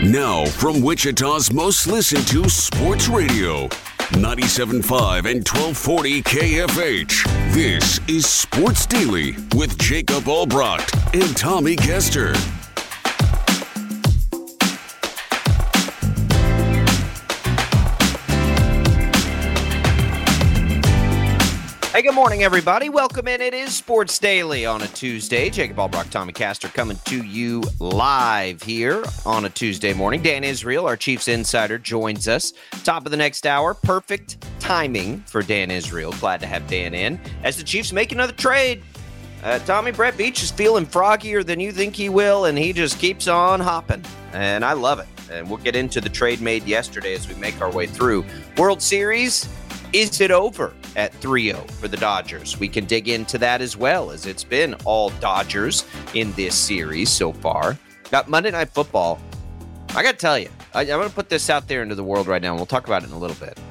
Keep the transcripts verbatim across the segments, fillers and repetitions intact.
Now, from Wichita's most listened to sports radio, ninety-seven point five and twelve forty K F H. This is Sports Daily with Jacob Albrocht and Tommy Kester. Hey, good morning, everybody. Welcome in. It is Sports Daily on a Tuesday. Jacob Albrocht, Tommy Kester coming to you live here on a Tuesday morning. Dan Israel, our Chiefs insider, joins us. Top of the next hour. Perfect timing for Dan Israel. Glad to have Dan in as the Chiefs make another trade. Uh, Tommy, Brett Beach is feeling froggier than you think he will, and he just keeps on hopping. And I love it. And we'll get into the trade made yesterday as we make our way through. World Series, is it over at three oh for the Dodgers? We can dig into that as well, as it's been all Dodgers in this series so far. Got Monday Night Football. I got to tell you, I, I'm going to put this out there into the world right now, and we'll talk about it in a little bit.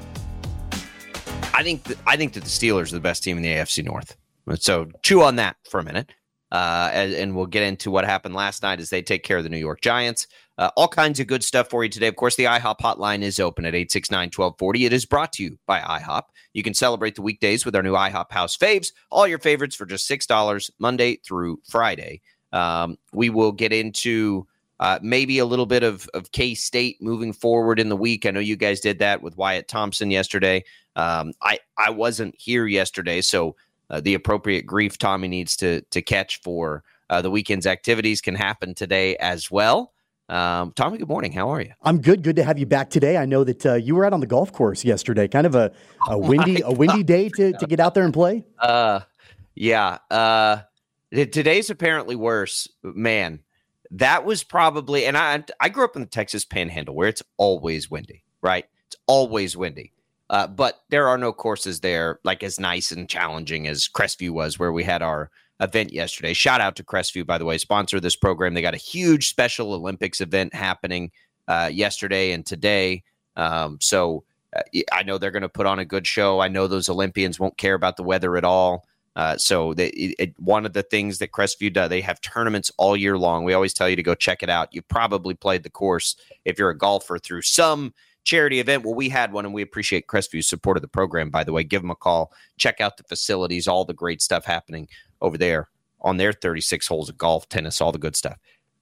I think th- I think that the Steelers are the best team in the A F C North. So chew on that for a minute, uh, and, and we'll get into what happened last night as they take care of the New York Giants. Uh, all kinds of good stuff for you today. Of course, the IHOP hotline is open at eight six nine, one two four zero. It is brought to you by IHOP. You can celebrate the weekdays with our new IHOP House Faves. All your favorites for just six dollars Monday through Friday. Um, we will get into uh, maybe a little bit of, of K-State moving forward in the week. I know you guys did that with Wyatt Thompson yesterday. Um, I, I wasn't here yesterday, so uh, the appropriate grief Tommy needs to, to catch for uh, the weekend's activities can happen today as well. Um, Tommy, good morning. How are you? I'm good. Good to have you back today. I know that uh, you were out on the golf course yesterday. Kind of a, a Oh windy, my a windy God. day to, to get out there and play. Uh, yeah. Uh, t- today's apparently worse, man. That was probably, and I, I grew up in the Texas Panhandle where it's always windy, right? It's always windy. Uh, but there are no courses there like as nice and challenging as Crestview was, where we had our event yesterday. Shout out to Crestview, by the way, sponsor of this program. They got a huge Special Olympics event happening uh, yesterday and today. Um, so uh, I know they're going to put on a good show. I know those Olympians won't care about the weather at all. Uh, so they, it, it, one of the things that Crestview does, they have tournaments all year long. We always tell you to go check it out. You've probably played the course if you're a golfer through some charity event. Well, we had one, and we appreciate Crestview's support of the program, by the way. Give them a call. Check out the facilities, all the great stuff happening over there on their thirty-six holes of golf, tennis, all the good stuff.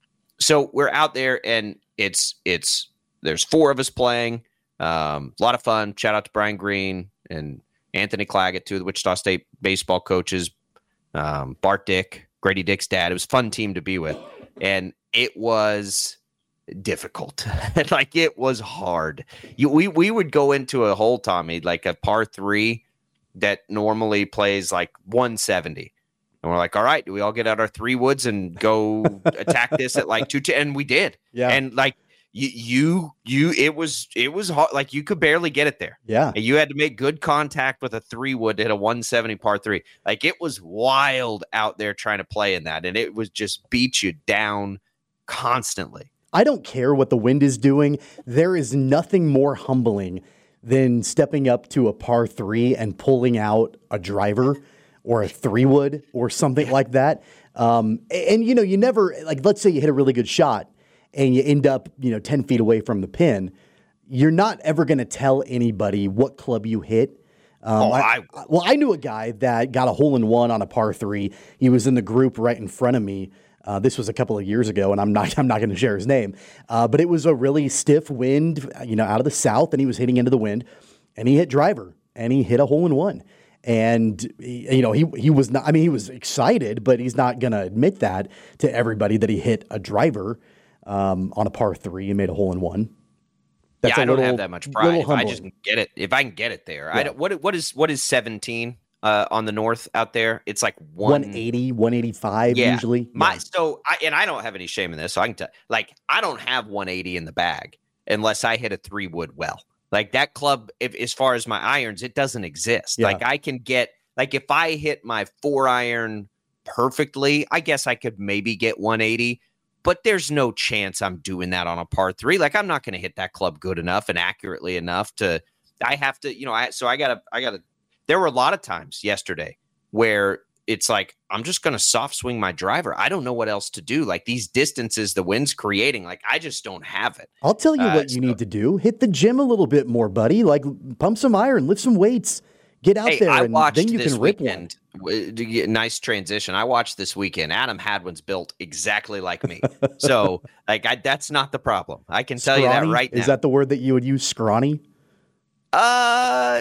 So we're out there, and it's it's there's four of us playing. Um, a lot of fun. Shout out to Brian Green and Anthony Claggett, two of the Wichita State baseball coaches, um, Bart Dick, Grady Dick's dad. It was a fun team to be with, and it was difficult. Like, it was hard. You, we we would go into a hole, Tommy, like a par three that normally plays like one seventy. And we're like, all right, do we all get out our three woods and go attack this at like two ten? And we did. Yeah. And like you, you, you, it was, it was hard. Like, you could barely get it there. Yeah. And you had to make good contact with a three wood to hit a one seventy par three. Like, it was wild out there trying to play in that. And it was just beat you down constantly. I don't care what the wind is doing. There is nothing more humbling than stepping up to a par three and pulling out a driver or a three wood or something like that. Um, and, and, you know, you never, like, let's say you hit a really good shot and you end up, you know, ten feet away from the pin. You're not ever going to tell anybody what club you hit. Um, oh, I, I, well, I knew a guy that got a hole in one on a par three. He was in the group right in front of me. Uh, this was a couple of years ago, and I'm not I'm not going to share his name. Uh, but it was a really stiff wind, you know, out of the south, and he was hitting into the wind, and he hit driver, and he hit a hole in one. And, you know, he he was not, I mean, he was excited, but he's not going to admit that to everybody that he hit a driver um, on a par three and made a hole in one. That's yeah, I don't little, have that much pride. If humbling. I just can get it, if I can get it there. Yeah. I don't, what what is what is seventeen uh, on the north out there? It's like one, one eighty, one eighty-five yeah. usually. My yeah. so I and I don't have any shame in this, so I can tell. Like, I don't have one eighty in the bag unless I hit a three wood well. Like, that club, if as far as my irons, it doesn't exist. Yeah. Like, I can get like if I hit my four iron perfectly, I guess I could maybe get one eighty. But there's no chance I'm doing that on a par three. Like, I'm not going to hit that club good enough and accurately enough to, I have to, you know, I, so I got to, I got to, there were a lot of times yesterday where it's like, I'm just going to soft swing my driver. I don't know what else to do. Like these distances the wind's creating, like I just don't have it. I'll tell you uh, what you so, need to do. Hit the gym a little bit more, buddy. Like pump some iron, lift some weights, get out hey, there, I and watched then you this can rip weekend, one. Nice transition. I watched this weekend. Adam Hadwin's built exactly like me. So like I, that's not the problem. I can tell Scrawny? you that right now. Is that the word that you would use, scrawny? Uh,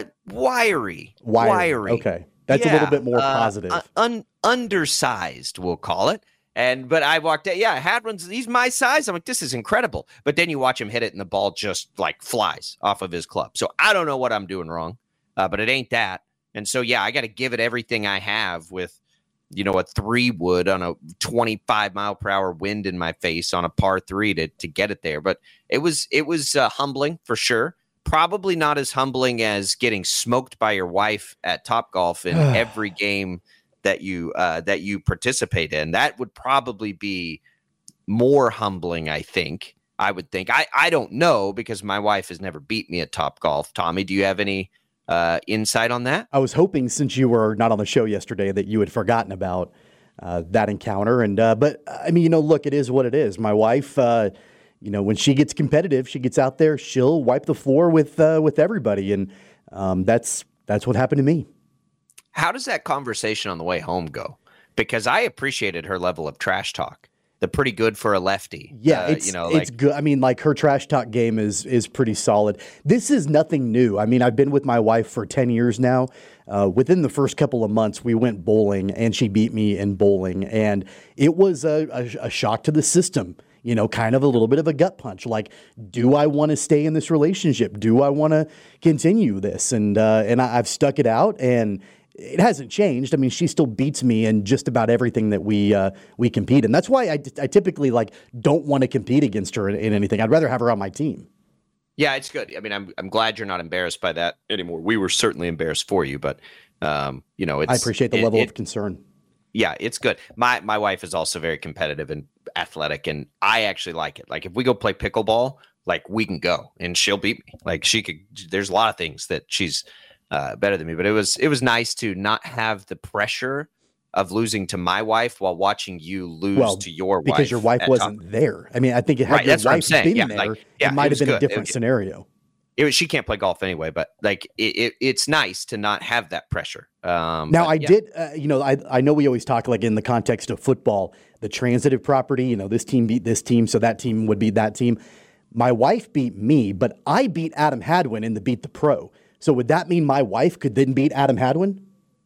wiry. Wiry. Wiry. Okay. That's yeah, a little bit more uh, positive. Un- undersized, we'll call it. And but I walked out. Yeah, Hadwin's he's my size. I'm like, this is incredible. But then you watch him hit it, and the ball just like flies off of his club. So I don't know what I'm doing wrong, uh, but it ain't that. And so yeah, I got to give it everything I have with, you know, a three wood on a twenty-five mile per hour wind in my face on a par three to to get it there. But it was it was uh, humbling for sure. Probably not as humbling as getting smoked by your wife at Topgolf in every game that you uh, that you participate in. That would probably be more humbling, I think. I would think. I, I don't know because my wife has never beat me at Topgolf. Tommy, do you have any uh, insight on that? I was hoping, since you were not on the show yesterday, that you had forgotten about uh, that encounter. And uh, but I mean, you know, look, it is what it is. My wife. Uh, You know, when she gets competitive, she gets out there, she'll wipe the floor with uh, with everybody. And um, that's that's what happened to me. How does that conversation on the way home go? Because I appreciated her level of trash talk. The pretty good for a lefty. Yeah, uh, it's, you know, it's like, good. I mean, like her trash talk game is is pretty solid. This is nothing new. I mean, I've been with my wife for ten years now. Uh, within the first couple of months, we went bowling, and she beat me in bowling. And it was a, a, a shock to the system. You know, kind of a little bit of a gut punch. Like, do I want to stay in this relationship? Do I want to continue this? And uh, and I, I've stuck it out, and it hasn't changed. I mean, she still beats me in just about everything that we uh, we compete in. That's why I, I typically like don't want to compete against her in, in anything. I'd rather have her on my team. Yeah, it's good. I mean, I'm I'm glad you're not embarrassed by that anymore. We were certainly embarrassed for you, but um, you know, it's, I appreciate the it, level it, of concern. Yeah, it's good. My my wife is also very competitive and athletic, and I actually like it. Like if we go play pickleball, like we can go, and she'll beat me. Like she could. There's a lot of things that she's uh, better than me. But it was it was nice to not have the pressure of losing to my wife while watching you lose well, to your wife because your wife wasn't top. there. I mean, I think it had right, your that's wife been yeah, there, like, yeah, it might it have been good. a different it, scenario. It was, she can't play golf anyway, but like it, it, it's nice to not have that pressure. Um, now, but, I yeah. did, uh, you know, I I know we always talk like in the context of football, the transitive property. You know, this team beat this team, so that team would beat that team. My wife beat me, but I beat Adam Hadwin in the Beat the Pro. So would that mean my wife could then beat Adam Hadwin?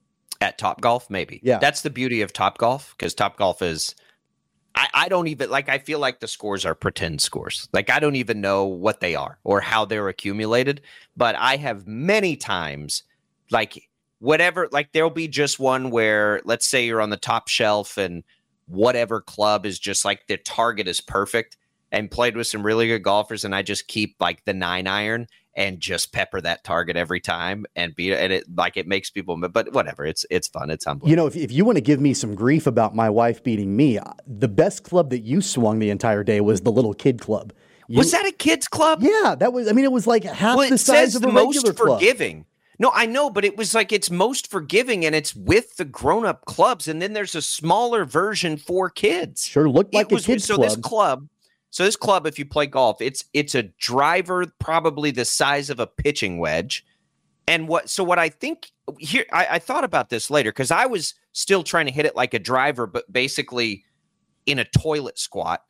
At Topgolf, maybe. Yeah. That's the beauty of Topgolf, because Topgolf is, I, I don't even, like, I feel like the scores are pretend scores. Like, I don't even know what they are or how they're accumulated. But I have many times, like, whatever, like, there'll be just one where, let's say you're on the top shelf and whatever club is just like the target is perfect, and played with some really good golfers, and I just keep, like, the nine iron and just pepper that target every time and beat it. And it like it makes people, but whatever. It's it's fun. It's humbling. You know, if, if you want to give me some grief about my wife beating me, the best club that you swung the entire day was the little kid club. You, was that a kids club? Yeah, that was. I mean, it was like half well, the size of a the regular most club. Forgiving. No, I know, but it was like it's most forgiving, and it's with the grown-up clubs, and then there's a smaller version for kids. Sure, looked like it was, a kids so club. So this club. So this club, if you play golf, it's it's a driver probably the size of a pitching wedge. And what so what I think here, I, I thought about this later because I was still trying to hit it like a driver, but basically in a toilet squat,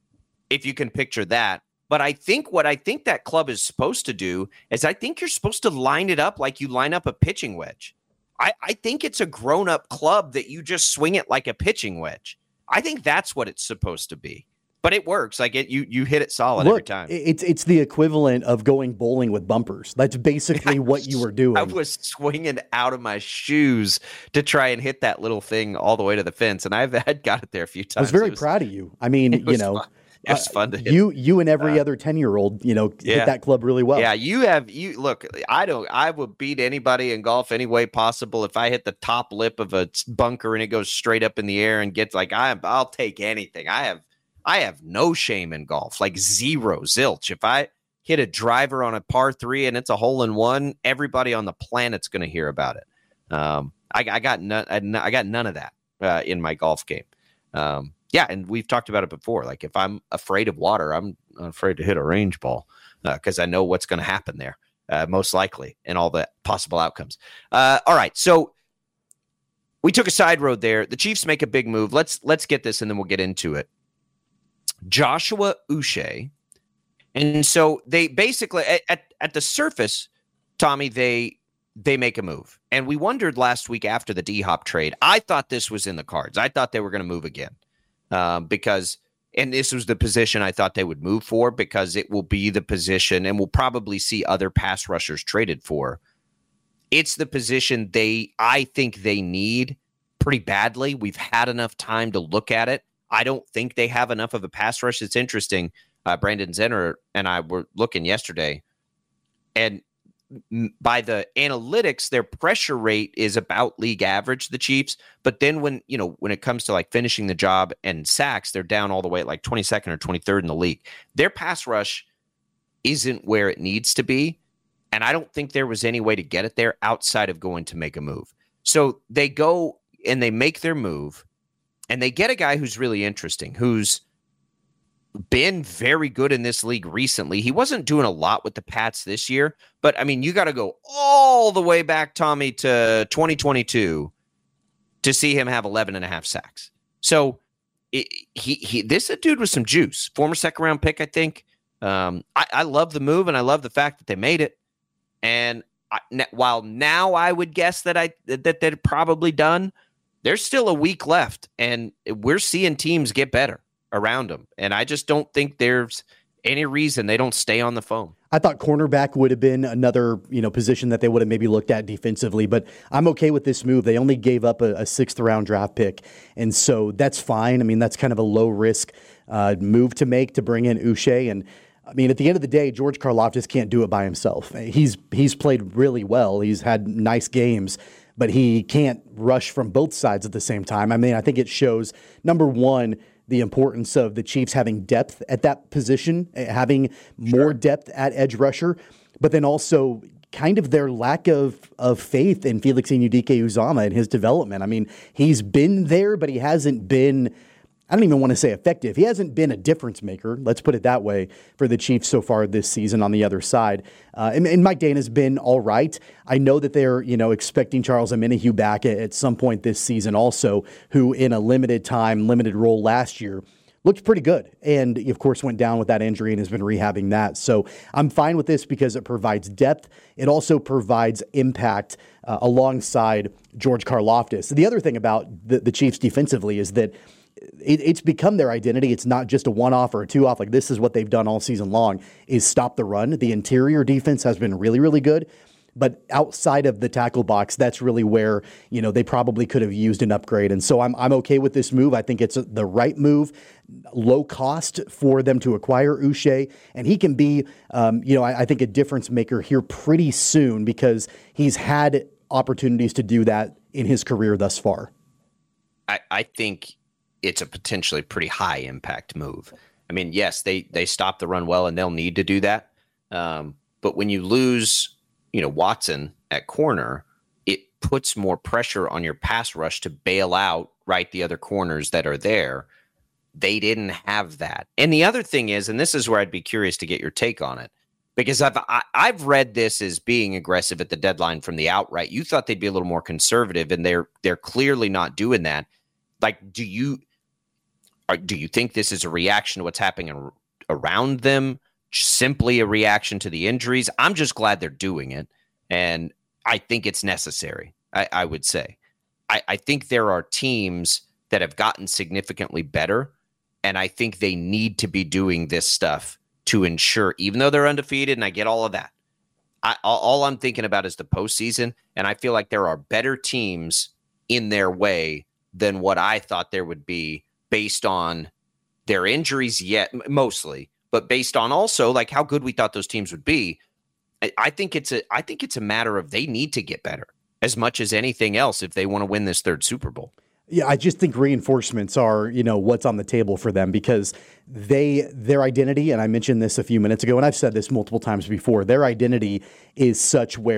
if you can picture that. But I think what I think that club is supposed to do is I think you're supposed to line it up like you line up a pitching wedge. I, I think it's a grown-up club that you just swing it like a pitching wedge. I think that's what it's supposed to be. But it works. Like it, you you hit it solid Look, every time. It's it's the equivalent of going bowling with bumpers. That's basically what you were doing. I was swinging out of my shoes to try and hit that little thing all the way to the fence, and I've had got it there a few times. I was very was, proud of you. I mean, you know, fun. It was fun to hit. You you and every uh, other ten-year-old, you know, yeah. hit that club really well. Yeah, you have you look. I don't. I would beat anybody in golf any way possible if I hit the top lip of a bunker and it goes straight up in the air and gets like I. I'll take anything. I have. I have no shame in golf, like zero, zilch. If I hit a driver on a par three and it's a hole in one, everybody on the planet's going to hear about it. Um, I, I got none. I got none of that uh, in my golf game. Um, yeah, and we've talked about it before. Like if I'm afraid of water, I'm afraid to hit a range ball because uh, I know what's going to happen there, uh, most likely, and all the possible outcomes. Uh, all right, so we took a side road there. The Chiefs make a big move. Let's let's get this, and then we'll get into it. Joshua Uche, and so they basically at, at, at the surface, Tommy, they they make a move. And we wondered last week after the D-Hop trade, I thought this was in the cards. I thought they were going to move again um, because, and this was the position I thought they would move for because it will be the position, and we'll probably see other pass rushers traded for. It's the position they, I think they need pretty badly. We've had enough time to look at it. I don't think they have enough of a pass rush. It's interesting. Uh, Brandon Zenner and I were looking yesterday, and by the analytics, their pressure rate is about league average, the Chiefs. But then when, you know, when it comes to like finishing the job and sacks, they're down all the way at like twenty-second or twenty-third in the league. Their pass rush isn't where it needs to be. And I don't think there was any way to get it there outside of going to make a move. So they go and they make their move, and they get a guy who's really interesting, who's been very good in this league recently. He wasn't doing a lot with the Pats this year, but I mean, you got to go all the way back, Tommy, to twenty twenty-two to see him have eleven and a half sacks. So it, he, he, this is a dude with some juice, former second round pick, I think. Um, I, I love the move, and I love the fact that they made it. And I, n- while now I would guess that I, that they're probably done, there's still a week left, and we're seeing teams get better around them. And I just don't think there's any reason they don't stay on the phone. I thought cornerback would have been another, you know, position that they would have maybe looked at defensively, but I'm okay with this move. They only gave up a, a sixth round draft pick, and so that's fine. I mean, that's kind of a low risk uh, move to make to bring in Uche. And I mean, at the end of the day, George Karlaftis can't do it by himself. He's he's played really well. He's had nice games, but he can't rush from both sides at the same time. I mean, I think it shows, number one, the importance of the Chiefs having depth at that position, having more sure. depth at edge rusher, but then also kind of their lack of of faith in Felix Anudike-Uzomah and his development. I mean, he's been there, but he hasn't been, I don't even want to say effective. He hasn't been a difference maker, let's put it that way, for the Chiefs so far this season on the other side. Uh, and, and Mike Dana's been all right. I know that they're, you know, expecting Charles Omenihu back at, at some point this season also, who in a limited time, limited role last year looked pretty good. And, of course, went down with that injury and has been rehabbing that. So I'm fine with this because it provides depth. It also provides impact uh, alongside George Karlaftis. The other thing about the, the Chiefs defensively is that It, it's become their identity. It's not just a one-off or a two-off. Like, this is what they've done all season long, is stop the run. The interior defense has been really, really good. But outside of the tackle box, that's really where, you know, they probably could have used an upgrade. And so I'm I'm okay with this move. I think it's the right move, low cost for them to acquire Uche. And he can be, um, you know, I, I think a difference maker here pretty soon because he's had opportunities to do that in his career thus far. I, I think it's a potentially pretty high impact move. I mean, yes, they, they stop the run well and they'll need to do that. Um, but when you lose, you know, Watson at corner, it puts more pressure on your pass rush to bail out, right, the other corners that are there. They didn't have that. And the other thing is, and this is where I'd be curious to get your take on it, because I've I, I've read this as being aggressive at the deadline from the outright. You thought they'd be a little more conservative, and they're they're clearly not doing that. Like, do you are, do you think this is a reaction to what's happening around them? Simply a reaction to the injuries? I'm just glad they're doing it, and I think it's necessary. I, I would say, I, I think there are teams that have gotten significantly better, and I think they need to be doing this stuff to ensure, even though they're undefeated, and I get all of that. I, all, all I'm thinking about is the postseason, and I feel like there are better teams in their way than what I thought there would be based on their injuries yet, mostly, but based on also like how good we thought those teams would be. I, I think it's a I think it's a matter of they need to get better as much as anything else if they want to win this third Super Bowl. Yeah, I just think reinforcements are, you know, what's on the table for them because they, their identity, and I mentioned this a few minutes ago, and I've said this multiple times before, their identity is such where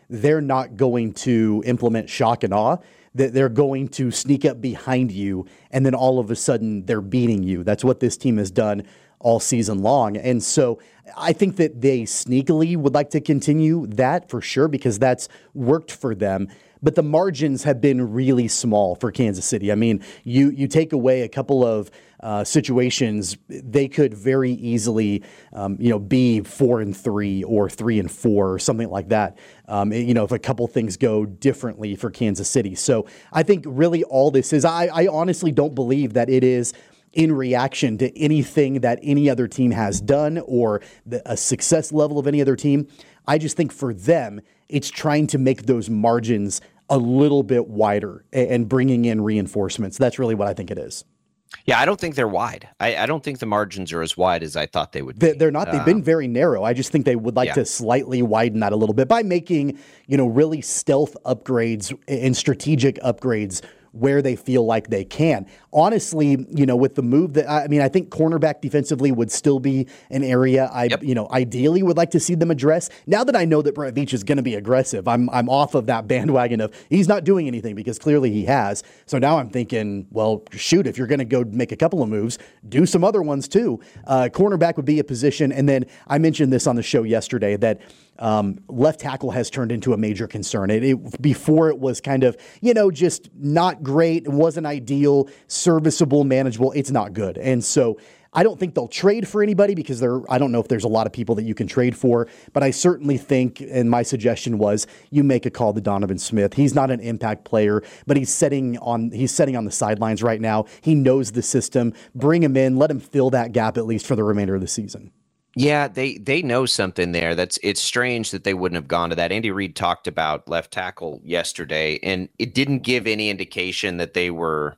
they're not going to implement shock and awe, that they're going to sneak up behind you, and then all of a sudden they're beating you. That's what this team has done all season long. And so I think that they sneakily would like to continue that for sure, because that's worked for them. But the margins have been really small for Kansas City. I mean, you you take away a couple of uh, situations, they could very easily, um, you know, be four and three or three and four or something like that. Um, you know, if a couple things go differently for Kansas City. So I think really all this is, I, I honestly don't believe that it is in reaction to anything that any other team has done or the, a success level of any other team. I just think for them, it's trying to make those margins a little bit wider and, and bringing in reinforcements. That's really what I think it is. Yeah, I don't think they're wide. I, I don't think the margins are as wide as I thought they would be. They're not. They've um, been very narrow. I just think they would like yeah. to slightly widen that a little bit by making, you know, really stealth upgrades and strategic upgrades where they feel like they can. Honestly, you know, with the move that, I mean, I think cornerback defensively would still be an area I, yep. you know, ideally would like to see them address. Now that I know that Brett Veach is going to be aggressive, I'm I'm off of that bandwagon of he's not doing anything, because clearly he has. So now I'm thinking, well, shoot, if you're going to go make a couple of moves, do some other ones too. Uh, cornerback would be a position. And then I mentioned this on the show yesterday that Um, left tackle has turned into a major concern. It, it before it was kind of, you know, just not great. It wasn't ideal, serviceable, manageable. It's not good. And so I don't think they'll trade for anybody, because there, I don't know if there's a lot of people that you can trade for, but I certainly think, and my suggestion was, you make a call to Donovan Smith. He's not an impact player, but he's setting on, he's setting on the sidelines right now. He knows the system. Bring him in, let him fill that gap at least for the remainder of the season. Yeah, they they know something there. That's it's strange that they wouldn't have gone to that. Andy Reid talked about left tackle yesterday, and it didn't give any indication that they were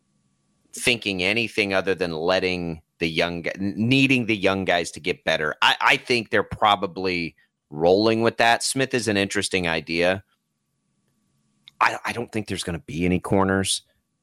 thinking anything other than letting the young needing the young guys to get better. I, I think they're probably rolling with that. Smith is an interesting idea. I, I don't think there's going to be any corners.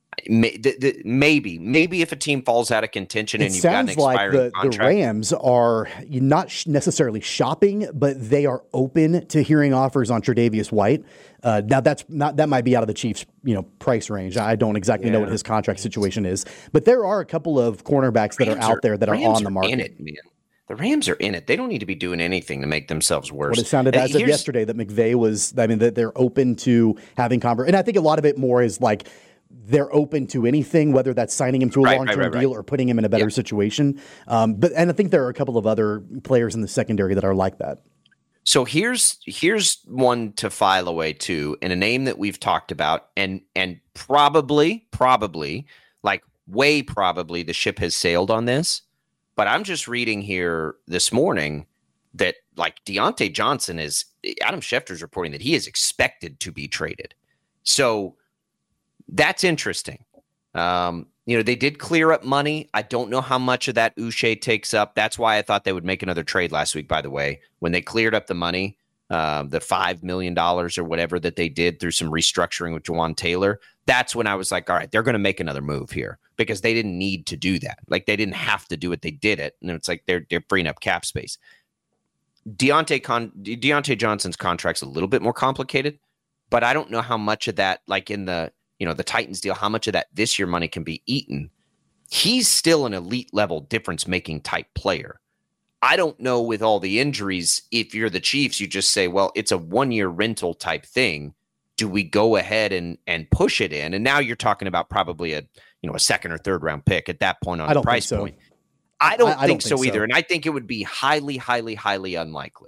Maybe, maybe if a team falls out of contention and it you've got an expiring like the, contract. the Rams are not necessarily shopping, but they are open to hearing offers on Tre'Davious White. Uh, now that's not, that might be out of the Chiefs, you know, price range. I don't exactly yeah. know what his contract situation is, but there are a couple of cornerbacks that Rams are out there that are on the market. In it, man. The Rams are in it. They don't need to be doing anything to make themselves worse. What it sounded and as of yesterday that McVay was, I mean, that they're open to having conver- and I think a lot of it more is like, they're open to anything, whether that's signing him to a right, long-term right, right, deal right. or putting him in a better yeah. situation. Um, but and I think there are a couple of other players in the secondary that are like that. So here's here's one to file away to, and a name that we've talked about, and and probably probably like way probably the ship has sailed on this. But I'm just reading here this morning that like Deontay Johnson is Adam Schefter's reporting that he is expected to be traded. So that's interesting. Um, you know, they did clear up money. I don't know how much of that Uche takes up. That's why I thought they would make another trade last week, by the way, when they cleared up the money, uh, the five million dollars or whatever that they did through some restructuring with Jawan Taylor. That's when I was like, all right, they're going to make another move here, because they didn't need to do that. Like, they didn't have to do it. They did it. And it's like they're, they're freeing up cap space. Deontay, Con- Deontay Johnson's contract's a little bit more complicated, but I don't know how much of that, like in the, you know, the Titans deal, how much of that this year money can be eaten. He's still an elite level difference making type player. I don't know with all the injuries, if you're the Chiefs, you just say, well, it's a one year rental type thing. Do we go ahead and, and push it in? And now you're talking about probably a, you know, a second or third round pick at that point on the price so. point. I don't, I, think, I don't so think so either. And I think it would be highly, highly, highly unlikely.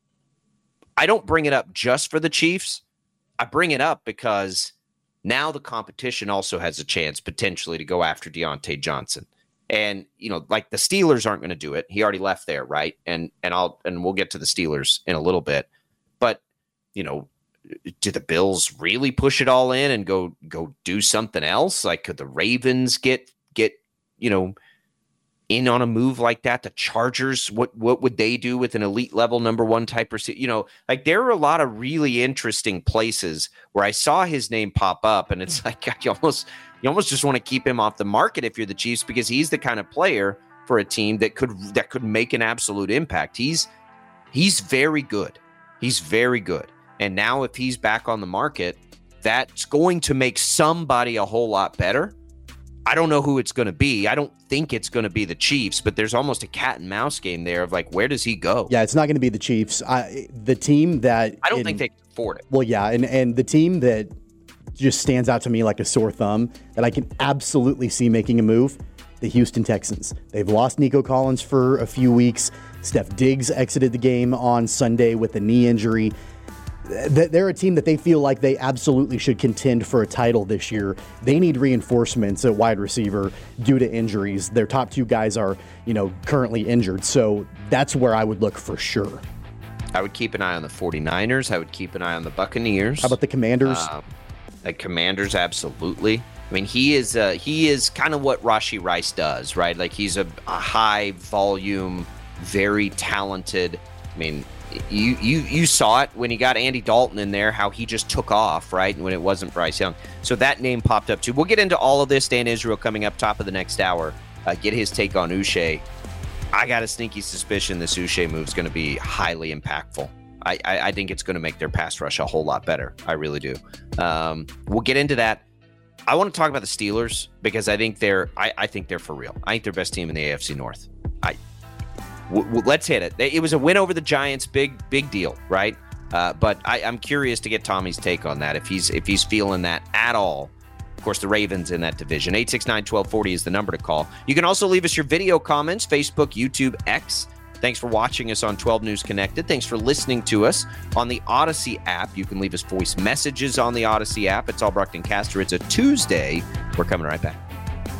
I don't bring it up just for the Chiefs. I bring it up because now the competition also has a chance potentially to go after Deontay Johnson. And, you know, like the Steelers aren't going to do it. He already left there, right? And and I'll and we'll get to the Steelers in a little bit. But, you know, do the Bills really push it all in and go go do something else? Like, could the Ravens get get, you know, in on a move like that? The Chargers, what what would they do with an elite level number one type receiver? You know, like there are a lot of really interesting places where I saw his name pop up, and it's like God, you almost you almost just want to keep him off the market if you're the Chiefs, because he's the kind of player for a team that could that could make an absolute impact. He's he's very good. He's very good. And now if he's back on the market, that's going to make somebody a whole lot better. I don't know who it's going to be. I don't think it's going to be the Chiefs, but there's almost a cat and mouse game there of like, where does he go? Yeah, it's not going to be the Chiefs. I, the team that I don't in, think they can afford it. Well, yeah, and, and the team that just stands out to me like a sore thumb that I can absolutely see making a move, the Houston Texans. They've lost Nico Collins for a few weeks. Steph Diggs exited the game on Sunday with a knee injury. They're a team that they feel like they absolutely should contend for a title this year. They need reinforcements at wide receiver due to injuries. Their top two guys are, you know, currently injured. So that's where I would look for sure. I would keep an eye on the 49ers. I would keep an eye on the Buccaneers. How about the Commanders? Uh, the Commanders, absolutely. I mean, he is uh, he is kind of what Rashee Rice does, right? Like he's a, a high volume, very talented. I mean, You you you saw it when he got Andy Dalton in there, how he just took off, right? When it wasn't Bryce Young. So that name popped up too. We'll get into all of this. Dan Israel coming up top of the next hour. Uh, get his take on Uche. I got a sneaky suspicion this Uche move is going to be highly impactful. I, I, I think it's going to make their pass rush a whole lot better. I really do. Um, we'll get into that. I want to talk about the Steelers because I think they're I, I think they're for real. I think they're best team in the A F C North. I. W- w- let's hit it. It was a win over the Giants. Big, big deal, right? Uh, but I, I'm curious to get Tommy's take on that, if he's if he's feeling that at all. Of course, the Ravens in that division. eight six nine, one two four zero is the number to call. You can also leave us your video comments, Facebook, YouTube, X. Thanks for watching us on twelve News Connected. Thanks for listening to us on the Odyssey app. You can leave us voice messages on the Odyssey app. It's Albrecht and Caster. It's a Tuesday. We're coming right back.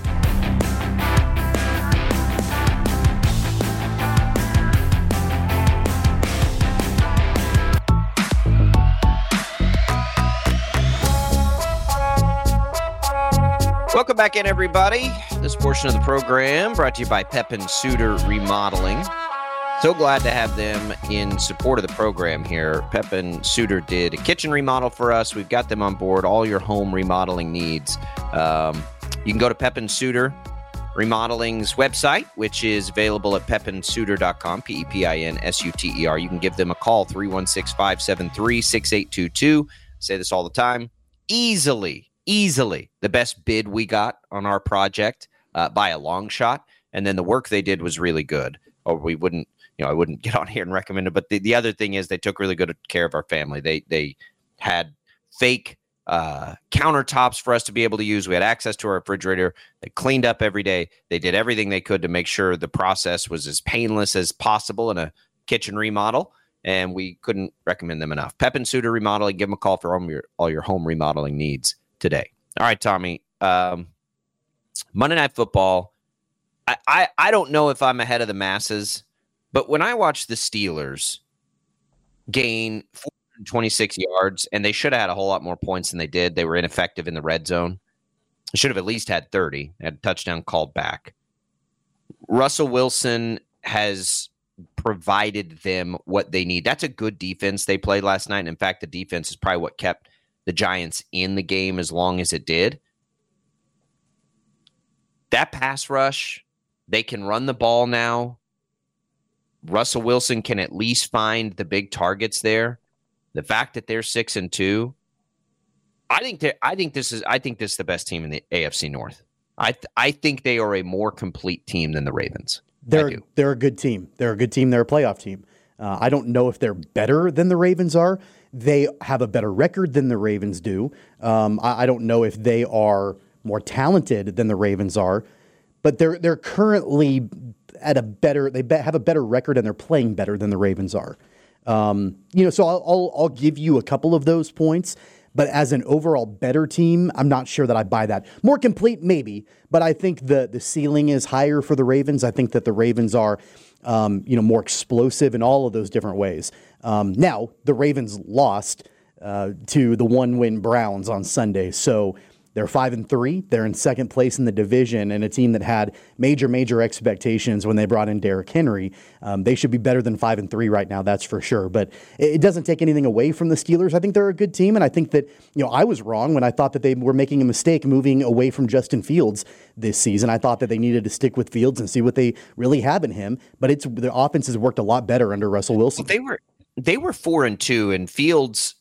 Welcome back in, everybody. This portion of the program brought to you by Pepin Suter Remodeling. So glad to have them in support of the program here. Pepin Suter did a kitchen remodel for us. We've got them on board, all your home remodeling needs. Um, you can go to Pepin Suter Remodeling's website, which is available at pepin suter dot com, P E P I N S U T E R. You can give them a call, three one six, five seven three, six eight two two. Say this all the time. Easily. Easily the best bid we got on our project uh, by a long shot. And then the work they did was really good. Or we wouldn't, you know, I wouldn't get on here and recommend it. But the, the other thing is they took really good care of our family. They they had fake uh, countertops for us to be able to use. We had access to our refrigerator. They cleaned up every day. They did everything they could to make sure the process was as painless as possible in a kitchen remodel. And we couldn't recommend them enough. Pepin Suter Remodeling. Give them a call for all your, all your home remodeling needs today. All right, Tommy. Um, Monday Night Football. I, I, I don't know if I'm ahead of the masses, but when I watch the Steelers gain four hundred twenty-six yards, and they should have had a whole lot more points than they did. They were ineffective in the red zone. They should have at least had thirty. They had a touchdown called back. Russell Wilson has provided them what they need. That's a good defense they played last night. And in fact, the defense is probably what kept the Giants in the game as long as it did. That pass rush, they can run the ball now. Russell Wilson can at least find the big targets there. The fact that they're six and two, I think they I think this is I think this is the best team in the A F C North. I th- I think they are a more complete team than the Ravens. They're they're a good team. They're a good team. They're a playoff team. Uh, I don't know if they're better than the Ravens are. They have a better record than the Ravens do. Um, I, I don't know if they are more talented than the Ravens are, but they're they're currently at a better. They be, have a better record and they're playing better than the Ravens are. Um, you know, so I'll, I'll I'll give you a couple of those points. But as an overall better team, I'm not sure that I buy that. More complete, maybe, but I think the the ceiling is higher for the Ravens. I think that the Ravens are, um, you know, more explosive in all of those different ways. Um, now, the Ravens lost uh, to the one-win Browns on Sunday, so they're five and three. They're in second place in the division, and a team that had major, major expectations when they brought in Derrick Henry. Um, they should be better than five and three right now, that's for sure. But it, it doesn't take anything away from the Steelers. I think they're a good team, and I think that you know I was wrong when I thought that they were making a mistake moving away from Justin Fields this season. I thought that they needed to stick with Fields and see what they really have in him. But it's the offense has worked a lot better under Russell Wilson. Well, they were they were four and two, and Fields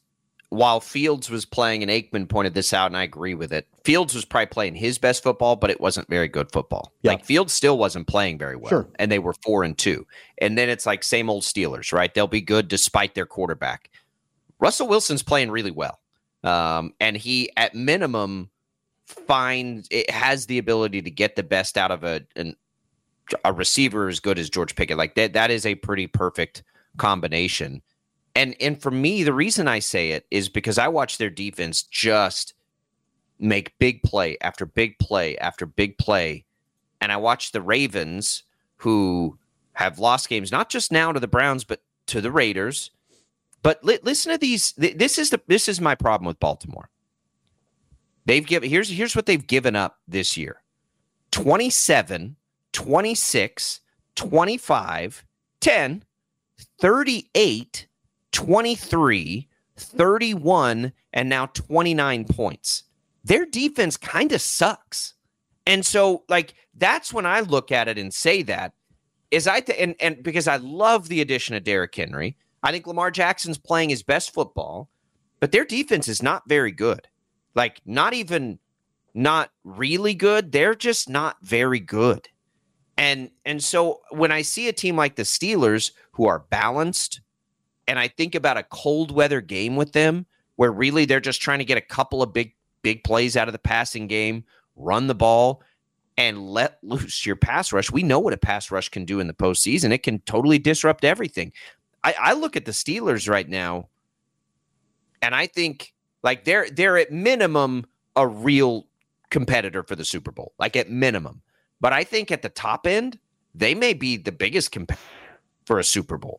while Fields was playing, and Aikman pointed this out, and I agree with it, Fields was probably playing his best football, but it wasn't very good football. Yeah. Like Fields still wasn't playing very well, sure. And they were four and two. And then it's like same old Steelers, right? They'll be good despite their quarterback. Russell Wilson's playing really well, um, and he at minimum finds it has the ability to get the best out of a an, a receiver as good as George Pickett. Like that, that is a pretty perfect combination. And and for me, the reason I say it is because I watch their defense just make big play after big play after big play. And I watch the Ravens, who have lost games, not just now to the Browns, but to the Raiders. But li- listen to these. Th- this is the this is my problem with Baltimore. They've given here's here's what they've given up this year. twenty-seven, twenty-six, twenty-five, ten, thirty-eight, twenty-three, thirty-one, and now twenty-nine points. Their defense kind of sucks. And so, like, that's when I look at it and say that is I th- and, and because I love the addition of Derrick Henry. I think Lamar Jackson's playing his best football, but their defense is not very good. Like, not even not really good. They're just not very good. And and so when I see a team like the Steelers who are balanced, and I think about a cold weather game with them where really they're just trying to get a couple of big, big plays out of the passing game, run the ball, and let loose your pass rush. We know what a pass rush can do in the postseason. It can totally disrupt everything. I, I look at the Steelers right now, and I think like they're they're at minimum a real competitor for the Super Bowl, like at minimum. But I think at the top end, they may be the biggest competitor for a Super Bowl.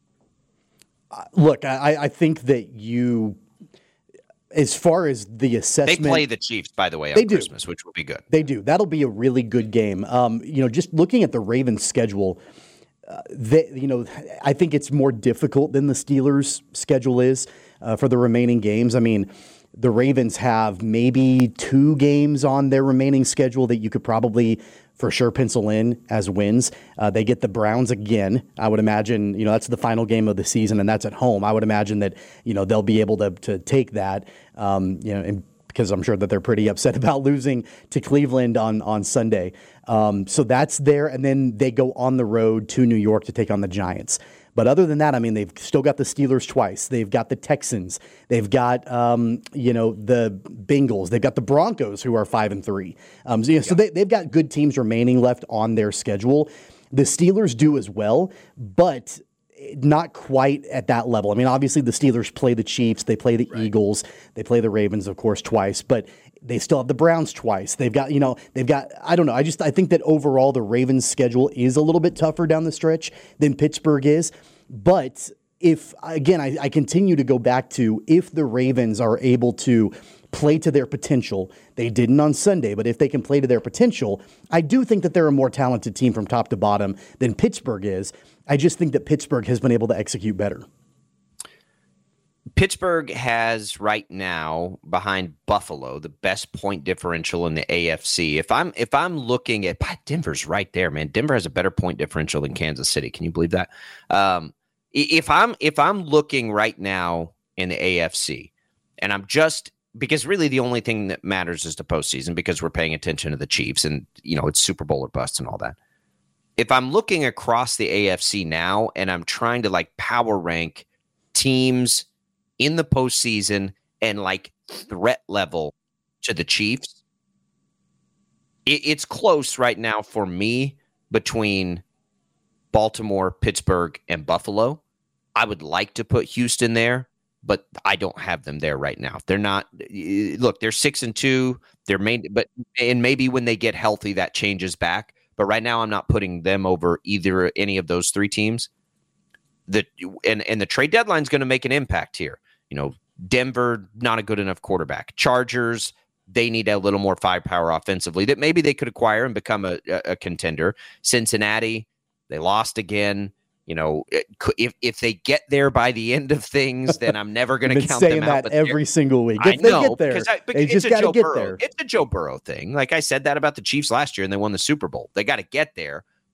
Uh, look, I, I think that you, as far as the assessment, they play the Chiefs, by the way, on Christmas, do. which will be good. They do. That'll be a really good game. Um, you know, just looking at the Ravens' schedule, uh, they, you know, I think it's more difficult than the Steelers' schedule is uh, for the remaining games. I mean, the Ravens have maybe two games on their remaining schedule that you could probably for sure pencil in as wins. Uh, they get the Browns again. I would imagine, you know, that's the final game of the season, and that's at home. I would imagine that, you know, they'll be able to to take that, um, you know, and because I'm sure that they're pretty upset about losing to Cleveland on, on Sunday. Um, so that's there, and then they go on the road to New York to take on the Giants. But other than that, I mean, they've still got the Steelers twice. They've got the Texans. They've got, um, you know, the Bengals. They've got the Broncos, who are five and three. Um, so, you know, yeah. so they, they've got good teams remaining left on their schedule. The Steelers do as well, but not quite at that level. I mean, obviously the Steelers play the Chiefs. They play the right. Eagles. They play the Ravens, of course, twice. But they still have the Browns twice. They've got, you know, they've got, I don't know. I just, I think that overall the Ravens schedule is a little bit tougher down the stretch than Pittsburgh is. But if, again, I, I continue to go back to if the Ravens are able to play to their potential, they didn't on Sunday, but if they can play to their potential, I do think that they're a more talented team from top to bottom than Pittsburgh is. I just think that Pittsburgh has been able to execute better. Pittsburgh has right now behind Buffalo the best point differential in the A F C. If I'm if I'm looking at Denver's right there, man. Denver has a better point differential than Kansas City. Can you believe that? Um, if I'm if I'm looking right now in the A F C, and I'm just because really the only thing that matters is the postseason because we're paying attention to the Chiefs and you know it's Super Bowl or bust and all that. If I'm looking across the A F C now and I'm trying to like power rank teams in the postseason and like threat level to the Chiefs, it, it's close right now for me between Baltimore, Pittsburgh, and Buffalo. I would like to put Houston there, but I don't have them there right now. They're not. Look, they're six and two. They're main, but and maybe when they get healthy, that changes back. But right now, I'm not putting them over either any of those three teams. The and and the trade deadline is going to make an impact here. You know, Denver, not a good enough quarterback. Chargers, they need a little more firepower offensively that maybe they could acquire and become a, a, a contender. Cincinnati, they lost again. You know, if if they get there by the end of things, then I'm never going to count them out. That every single week. If I they know, get there, I, they just got to get Burrow, there. It's a Joe Burrow thing. Like I said that about the Chiefs last year, and they won the Super Bowl. They got to get there,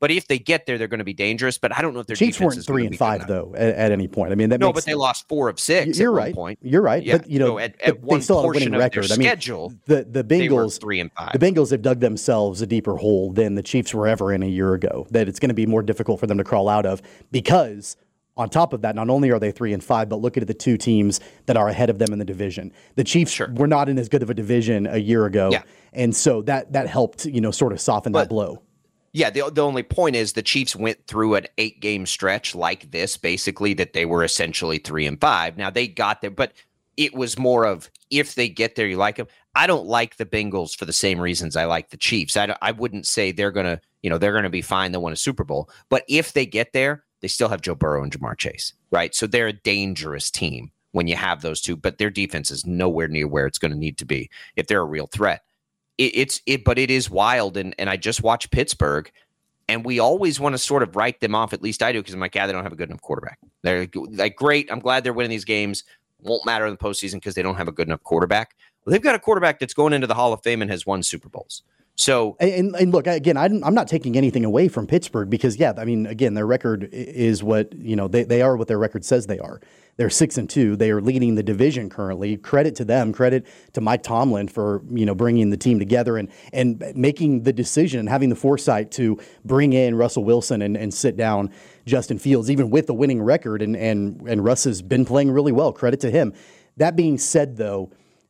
But if they get there, they're going to be dangerous. But I don't know if their Chiefs defense weren't is three and five though at, at any point. I mean, that no, makes, but they lost four of six. You're at right. One point. You're right. Yeah. But you know, so at, at one they still have a portion winning of record. their I mean, schedule, the the they were Bengals three and five. The Bengals have dug themselves a deeper hole than the Chiefs were ever in a year ago. That it's going to be more difficult for them to crawl out of because. On top of that, not only are they three and five, but look at the two teams that are ahead of them in the division. The Chiefs sure. were not in as good of a division a year ago, yeah. and so that that helped, you know, sort of soften but, that blow. Yeah, the the only point is the Chiefs went through an eight game stretch like this, basically that they were essentially three and five. Now they got there, but it was more of if they get there, you like them. I don't like the Bengals for the same reasons I like the Chiefs. I I wouldn't say they're gonna, you know, they're gonna be fine. They win a Super Bowl, but if they get there. They still have Joe Burrow and Jamar Chase, right? So they're a dangerous team when you have those two, but their defense is nowhere near where it's going to need to be if they're a real threat. It, it's it, but it is wild, and and I just watched Pittsburgh, and we always want to sort of write them off. At least I do, because I'm like, yeah, they don't have a good enough quarterback. They're like great. I'm glad they're winning these games. Won't matter in the postseason because they don't have a good enough quarterback. Well, they've got a quarterback that's going into the Hall of Fame and has won Super Bowls. So and, and look again, I'm I'm not taking anything away from Pittsburgh because yeah, I mean again, their record is what you know they, they are what their record says they are. They're six and two. They are leading the division currently. Credit to them. Credit to Mike Tomlin for you know bringing the team together and and making the decision and having the foresight to bring in Russell Wilson and, and sit down Justin Fields, even with the winning record. And and and Russ has been playing really well. Credit to him. That being said, though.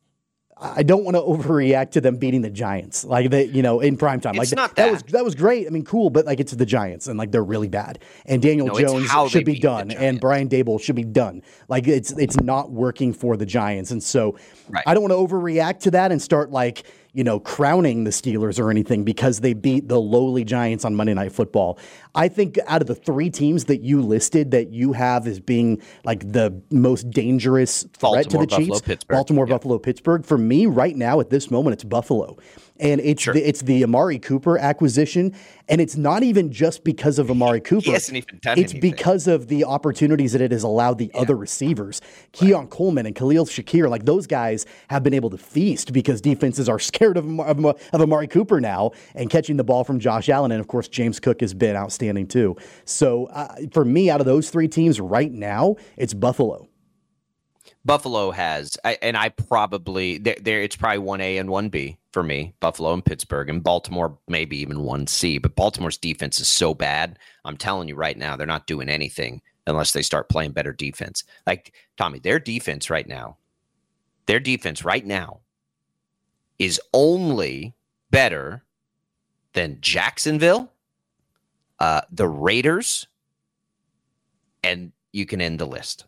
I don't want to overreact to them beating the Giants, like they, you know, in primetime. It's like not that. that. was that was great. I mean, cool, but like it's the Giants, and like they're really bad. And Daniel no, Jones should be done, and and Brian Dable should be done. Like it's it's not working for the Giants, and so right. I don't want to overreact to that and start like you know crowning the Steelers or anything because they beat the lowly Giants on Monday Night Football. I think out of the three teams that you listed that you have as being like the most dangerous threat Baltimore, to the Buffalo, Chiefs, Pittsburgh. Baltimore, yep. Buffalo, Pittsburgh. For me, right now at this moment, it's Buffalo, and it's sure. the, it's the Amari Cooper acquisition, and it's not even just because of Amari Cooper. He hasn't even done it's anything. because of the opportunities that it has allowed the yeah. other receivers, Keon right. Coleman and Khalil Shakir. Like those guys have been able to feast because defenses are scared of of, of Amari Cooper now and catching the ball from Josh Allen, and of course James Cook has been outstanding too. So uh, for me, out of those three teams right now, it's Buffalo. Buffalo has, I, and I probably there, there. It's probably one A and one B for me. Buffalo and Pittsburgh, and Baltimore maybe even one C. But Baltimore's defense is so bad. I'm telling you right now, they're not doing anything unless they start playing better defense. Like Tommy, their defense right now, their defense right now is only better than Jacksonville, uh, the Raiders, and you can end the list.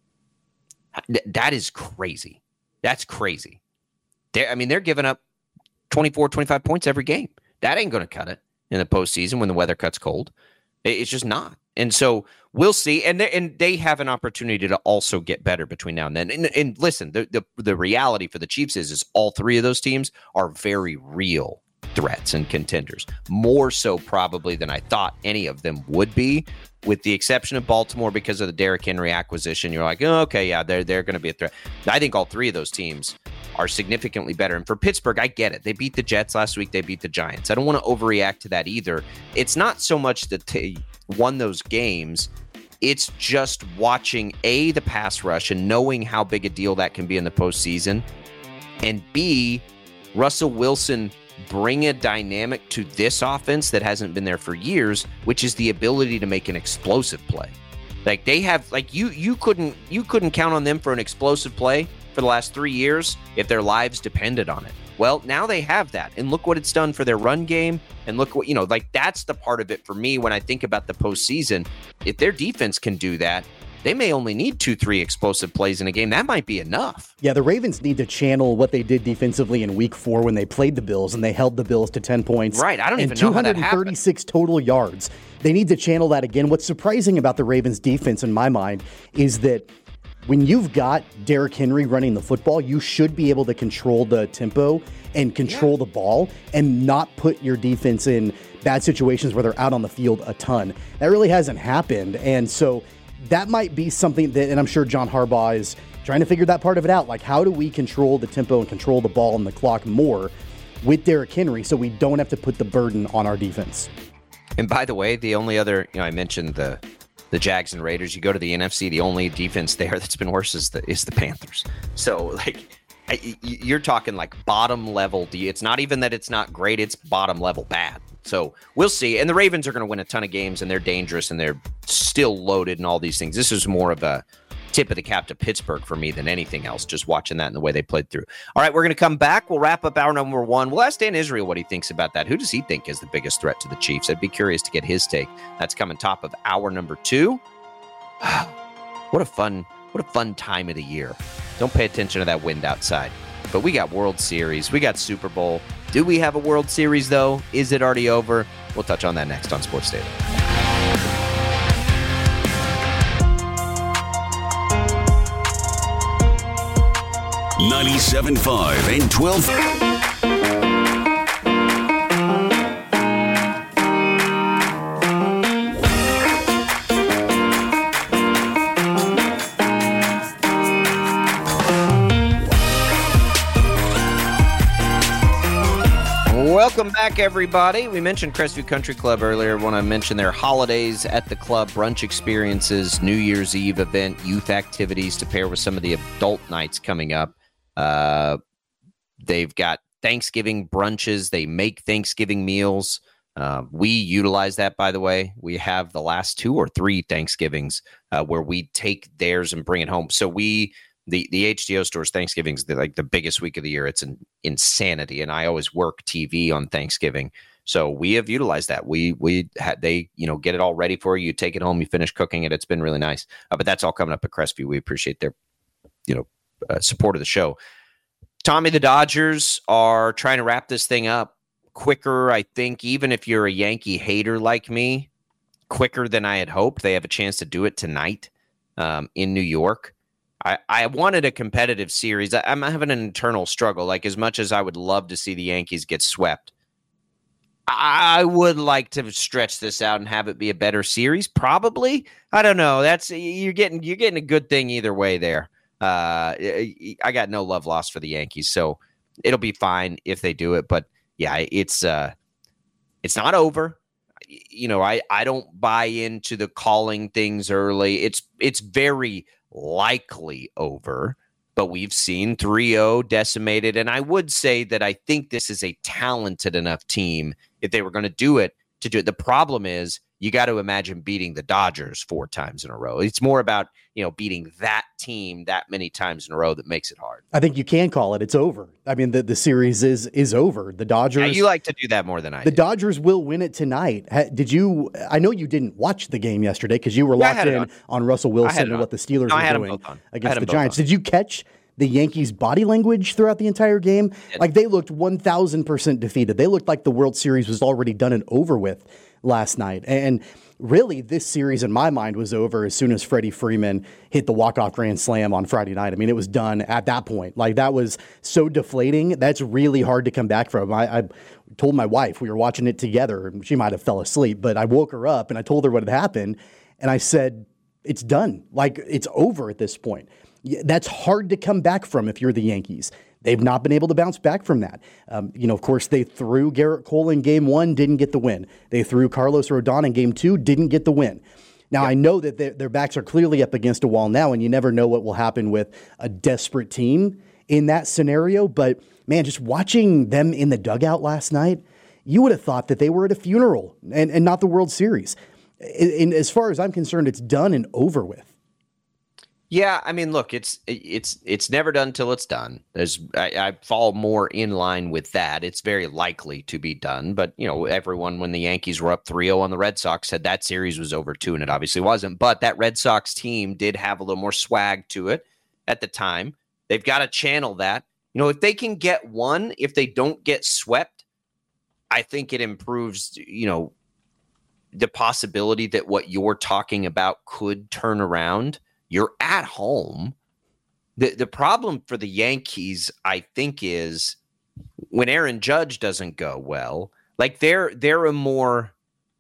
That is crazy. That's crazy. They're, I mean, they're giving up twenty-four, twenty-five points every game. That ain't going to cut it in the postseason when the weather cuts cold. It's just not. And so we'll see. And they, and they have an opportunity to also get better between now and then. And, and listen, the, the the reality for the Chiefs is, is all three of those teams are very real threats and contenders. More so probably than I thought any of them would be, with the exception of Baltimore because of the Derrick Henry acquisition. You're like, oh, okay, yeah, they're, they're going to be a threat. I think all three of those teams are significantly better. And for Pittsburgh, I get it. They beat the Jets last week. They beat the Giants. I don't want to overreact to that either. It's not so much that they won those games. It's just watching, A, the pass rush and knowing how big a deal that can be in the postseason, and B, Russell Wilson bring a dynamic to this offense that hasn't been there for years, which is the ability to make an explosive play. Like they have, like you, you couldn't, you couldn't count on them for an explosive play for the last three years if their lives depended on it. Well, now they have that, and look what it's done for their run game, and look what, you know, like that's the part of it for me when I think about the postseason. If their defense can do that, they may only need two, three explosive plays in a game. That might be enough. Yeah, the Ravens need to channel what they did defensively in week four when they played the Bills and they held the Bills to ten points. Right, I don't and even know how that happened. two hundred thirty-six total yards. They need to channel that again. What's surprising about the Ravens defense in my mind is that when you've got Derrick Henry running the football, you should be able to control the tempo and control yeah. the ball and not put your defense in bad situations where they're out on the field a ton. That really hasn't happened. And so that might be something that, and I'm sure John Harbaugh is trying to figure that part of it out. Like, how do we control the tempo and control the ball and the clock more with Derrick Henry so we don't have to put the burden on our defense? And by the way, the only other, you know, I mentioned the the Jags and Raiders. You go to the N F C, the only defense there that's been worse is the is the Panthers. So, like, you're talking like bottom level. It's not even that it's not great; it's bottom level bad. So we'll see. And the Ravens are going to win a ton of games, and they're dangerous, and they're still loaded, and all these things. This is more of a tip of the cap to Pittsburgh for me than anything else, just watching that and the way they played through. All right, we're going to come back. We'll wrap up our number one. We'll ask Dan Israel what he thinks about that. Who does he think is the biggest threat to the Chiefs? I'd be curious to get his take. That's coming top of hour number two. What a fun, what a fun time of the year. Don't pay attention to that wind outside. But we got World Series. We got Super Bowl. Do we have a World Series, though? Is it already over? We'll touch on that next on Sports Daily. ninety-seven point five and twelve. Welcome back, everybody. We mentioned Crestview Country Club earlier when I mentioned their holidays at the club, brunch experiences, New Year's Eve event, youth activities to pair with some of the adult nights coming up. Uh, they've got Thanksgiving brunches. They make Thanksgiving meals. Uh, we utilize that, by the way. We have the last two or three Thanksgivings uh, where we take theirs and bring it home. So we... The the H D O stores, Thanksgiving's the, like the biggest week of the year. It's an insanity, and I always work T V on Thanksgiving, so we have utilized that. We we had they you know get it all ready for you. You take it home, you finish cooking it. It's been really nice. Uh, but that's all coming up at Crestview. We appreciate their you know uh, support of the show. Tommy, the Dodgers are trying to wrap this thing up quicker. I think even if you're a Yankee hater like me, quicker than I had hoped. They have a chance to do it tonight um, in New York. I, I wanted a competitive series. I, I'm having an internal struggle. Like, as much as I would love to see the Yankees get swept, I, I would like to stretch this out and have it be a better series. Probably. I don't know. That's you're getting you're getting a good thing either way there. Uh, I got no love lost for the Yankees, so it'll be fine if they do it. But yeah, it's uh, it's not over. You know, I, I don't buy into the calling things early. It's it's very likely over, but we've seen three oh decimated. And I would say that I think this is a talented enough team if they were going to do it to do it. The problem is you got to imagine beating the Dodgers four times in a row. It's more about, you know, beating that team that many times in a row that makes it hard. I think you can call it. It's over. I mean, the, the series is is over. The Dodgers. Yeah, you like to do that more than I The do. Dodgers will win it tonight. Did you? I know you didn't watch the game yesterday because you were Yeah, locked in on. on Russell Wilson and what the Steelers No, I had were them doing both on. against the Giants. Did you catch the Yankees' body language throughout the entire game? Like, they looked one thousand percent defeated. They looked like the World Series was already done and over with last night. And really, this series in my mind was over as soon as Freddie Freeman hit the walk-off grand slam on Friday night. I mean, it was done at that point. Like, that was so deflating. That's really hard to come back from. I, I told my wife, we were watching it together, and she might have fell asleep, but I woke her up and I told her what had happened. And I said, it's done. Like, it's over at this point. That's hard to come back from if you're the Yankees. They've not been able to bounce back from that. Um, you know, of course, they threw Garrett Cole in game one, didn't get the win. They threw Carlos Rodon in game two, didn't get the win. Now, yep. I know that their, their backs are clearly up against a wall now, and you never know what will happen with a desperate team in that scenario. But, man, just watching them in the dugout last night, you would have thought that they were at a funeral and, and not the World Series. And as far as I'm concerned, it's done and over with. Yeah, I mean, look, it's it's it's never done till it's done. There's I, I fall more in line with that. It's very likely to be done, but you know, everyone when the Yankees were up three oh on the Red Sox said that series was over too, and it obviously wasn't. But that Red Sox team did have a little more swag to it at the time. They've got to channel that. You know, if they can get one, if they don't get swept, I think it improves, you know, the possibility that what you're talking about could turn around. You're at home. The the problem for the Yankees, I think, is when Aaron Judge doesn't go well, like they're they're a more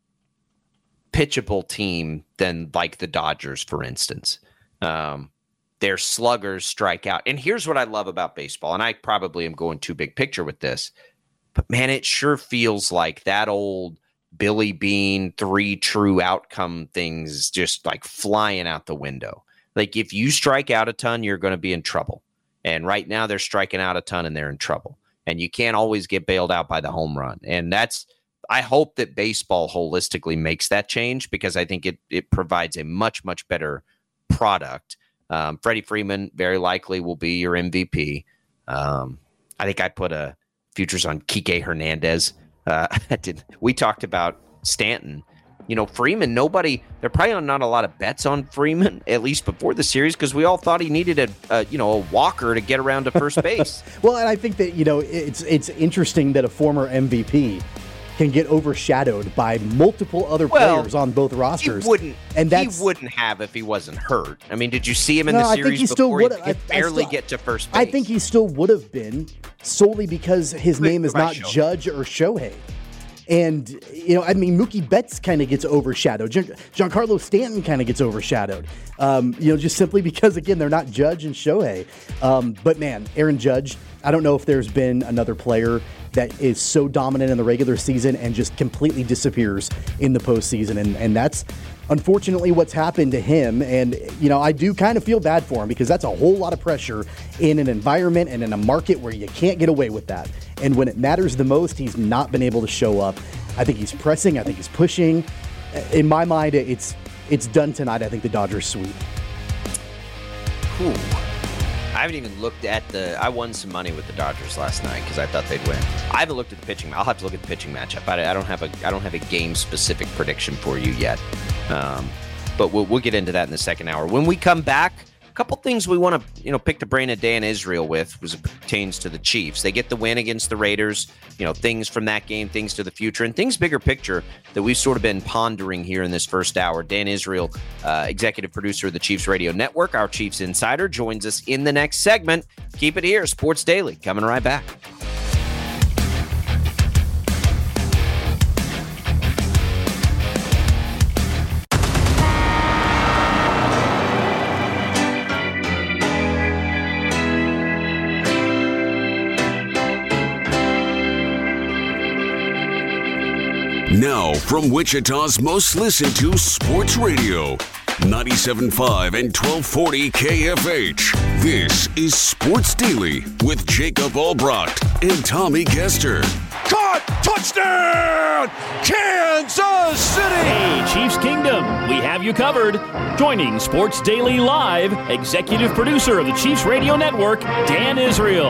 pitchable team than like the Dodgers, for instance. Um, their sluggers strike out. And here's what I love about baseball, and I probably am going too big picture with this, but man, it sure feels like that old Billy Bean, three true outcome things just like flying out the window. Like if you strike out a ton, you're going to be in trouble. And right now they're striking out a ton and they're in trouble. And you can't always get bailed out by the home run. And that's, I hope that baseball holistically makes that change, because I think it it provides a much, much better product. Um, Freddie Freeman very likely will be your M V P. Um, I think I put a futures on Kike Hernandez. Uh, I did. We talked about Stanton. You know, Freeman, nobody, there are probably not a lot of bets on Freeman, at least before the series, because we all thought he needed a, a, you know, a walker to get around to first base. Well, and I think that, you know, it's it's interesting that a former M V P can get overshadowed by multiple other well, players on both rosters. He wouldn't, and that's, he wouldn't have if he wasn't hurt. I mean, did you see him in no, the I think series he still before would. he could barely still, get to first base? I think he still would have been, solely because his name is not Shohei. Judge or Shohei. And, you know, I mean, Mookie Betts kind of gets overshadowed. Gian- Giancarlo Stanton kind of gets overshadowed, um, you know, just simply because, again, they're not Judge and Shohei. Um, but, man, Aaron Judge, I don't know if there's been another player that is so dominant in the regular season and just completely disappears in the postseason. And, and that's unfortunately what's happened to him. And, you know, I do kind of feel bad for him, because that's a whole lot of pressure in an environment and in a market where you can't get away with that. And when it matters the most, he's not been able to show up. I think he's pressing. I think he's pushing. In my mind, it's it's done tonight. I think the Dodgers sweep. Ooh. I haven't even looked at the – I won some money with the Dodgers last night because I thought they'd win. I haven't looked at the pitching – I'll have to look at the pitching matchup. I, I don't have a I don't have a game-specific prediction for you yet. Um, but we'll, we'll get into that in the second hour. When we come back, a couple things we want to you know pick the brain of Dan Israel with as it pertains to the Chiefs. They get the win against the Raiders, you know, things from that game, things to the future, and things bigger picture that we've sort of been pondering here in this first hour. Dan Israel, uh, executive producer of the Chiefs Radio Network, our Chiefs Insider, joins us in the next segment. Keep it here, Sports Daily, coming right back. Now, from Wichita's most listened to sports radio, ninety-seven point five and twelve forty K F H. This is Sports Daily with Jacob Albrocht and Tommy Kester. Caught! Touchdown! Kansas City! Hey, Chiefs Kingdom, we have you covered. Joining Sports Daily Live, executive producer of the Chiefs Radio Network, Dan Israel.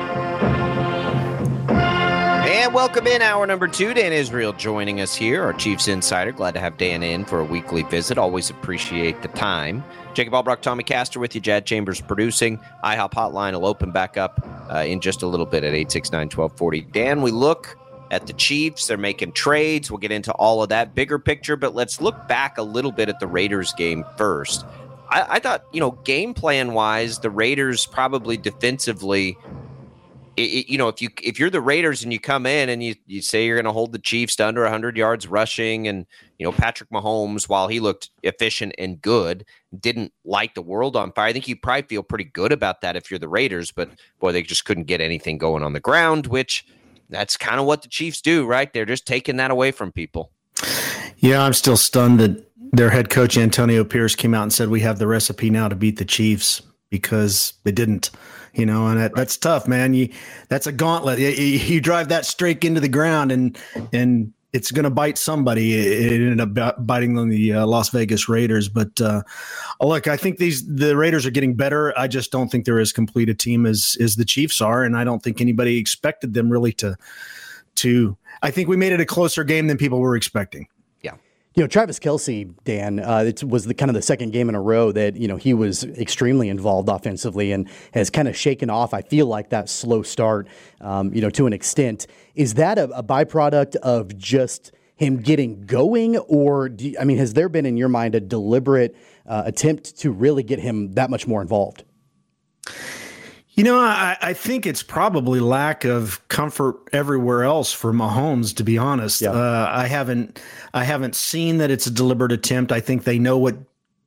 And welcome in hour number two. Dan Israel joining us here, our Chiefs Insider. Glad to have Dan in for a weekly visit. Always appreciate the time. Jacob Albrocht, Tommy Castor with you. Jad Chambers producing. IHOP Hotline will open back up uh, in just a little bit at eight six nine, one two four zero. Dan, we look at the Chiefs. They're making trades. We'll get into all of that bigger picture, but let's look back a little bit at the Raiders game first. I, I thought, you know, game plan-wise, the Raiders probably defensively – It, it, you know, if you if you're the Raiders and you come in and you, you say you're going to hold the Chiefs to under one hundred yards rushing, and you know Patrick Mahomes, while he looked efficient and good, didn't light the world on fire. I think you probably feel pretty good about that if you're the Raiders. But boy, they just couldn't get anything going on the ground, which that's kind of what the Chiefs do, right? They're just taking that away from people. Yeah, I'm still stunned that their head coach Antonio Pierce came out and said we have the recipe now to beat the Chiefs, because they didn't. You know, and that, that's tough, man. You, that's a gauntlet. You, you drive that streak into the ground, and and it's going to bite somebody. It, it ended up biting on the uh, Las Vegas Raiders. But uh, look, I think these the Raiders are getting better. I just don't think they're as complete a team as as the Chiefs are, and I don't think anybody expected them really to to. I think we made it a closer game than people were expecting. You know, Travis Kelce, Dan, uh, it was the kind of the second game in a row that, you know, he was extremely involved offensively and has kind of shaken off, I feel like, that slow start, um, you know, to an extent. Is that a, a byproduct of just him getting going? Or, do you, I mean, has there been in your mind a deliberate uh, attempt to really get him that much more involved? You know, I, I think it's probably lack of comfort everywhere else for Mahomes, to be honest. Yeah. Uh, I haven't I haven't seen that it's a deliberate attempt. I think they know what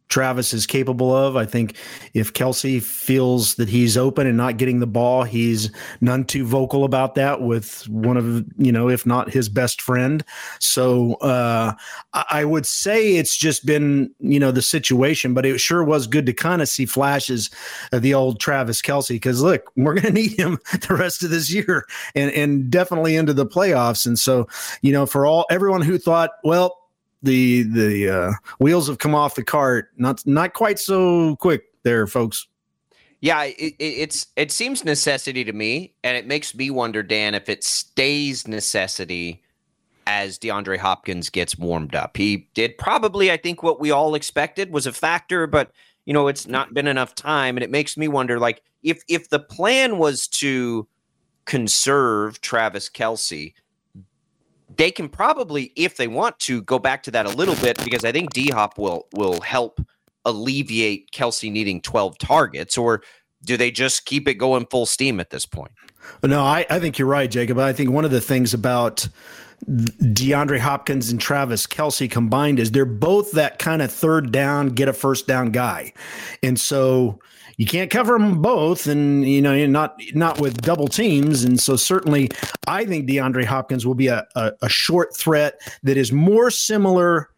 Travis is capable of. I think if Kelce feels that he's open and not getting the ball, he's none too vocal about that with one of, you know, if not his best friend. So uh, I would say it's just been, you know, the situation, but it sure was good to kind of see flashes of the old Travis Kelce, because look, we're going to need him the rest of this year and, and definitely into the playoffs. And so, you know, for all everyone who thought, well, the the uh, wheels have come off the cart. Not not quite so quick there, folks. Yeah, it, it, it's it seems necessity to me, and it makes me wonder, Dan, if it stays necessity as DeAndre Hopkins gets warmed up. He did probably, I think, what we all expected was a factor, but you know, it's not been enough time, and it makes me wonder, like, if if the plan was to conserve Travis Kelce, they can probably, if they want to, go back to that a little bit, because I think D-Hop will will help alleviate Kelce needing twelve targets, or do they just keep it going full steam at this point? No, I, I think you're right, Jacob. I think one of the things about DeAndre Hopkins and Travis Kelce combined is they're both that kind of third down, get a first down guy. And so you can't cover them both, and you know, not not with double teams. And so certainly I think DeAndre Hopkins will be a, a, a short threat that is more similar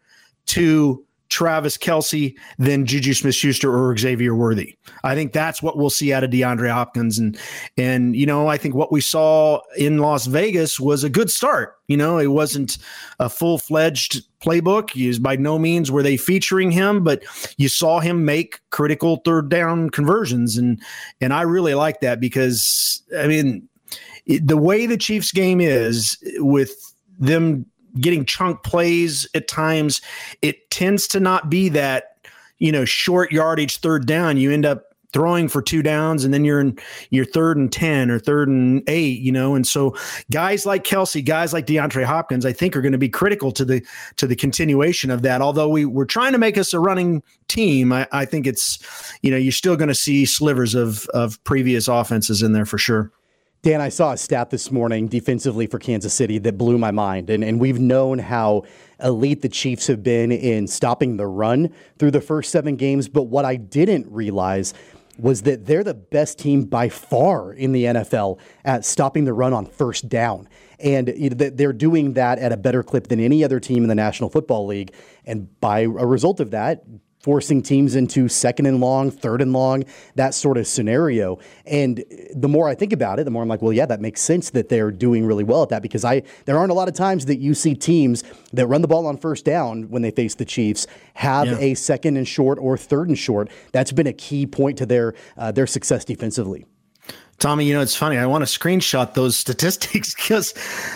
to Travis Kelce than Juju Smith-Schuster or Xavier Worthy. I think that's what we'll see out of DeAndre Hopkins. And, and, you know, I think what we saw in Las Vegas was a good start. You know, it wasn't a full-fledged playbook. He by no means were they featuring him, but you saw him make critical third down conversions. And, and I really like that because, I mean, it, the way the Chiefs game is with them getting chunk plays at times, it tends to not be that, you know, short yardage third down. You end up throwing for two downs and then you're in your third and ten or third and eight, you know? And so guys like Kelce, guys like DeAndre Hopkins, I think are going to be critical to the, to the continuation of that. Although we we're trying to make us a running team, I, I think it's, you know, you're still going to see slivers of, of previous offenses in there for sure. Dan, I saw a stat this morning defensively for Kansas City that blew my mind. And, and we've known how elite the Chiefs have been in stopping the run through the first seven games. But what I didn't realize was that they're the best team by far in the N F L at stopping the run on first down. And you know, they're doing that at a better clip than any other team in the National Football League. And by a result of that, forcing teams into second and long, third and long, that sort of scenario. And the more I think about it, the more I'm like, well, yeah, that makes sense that they're doing really well at that, because I there aren't a lot of times that you see teams that run the ball on first down when they face the Chiefs have yeah. a second and short or third and short. That's been a key point to their uh, their success defensively. Tommy, you know, it's funny. I want to screenshot those statistics because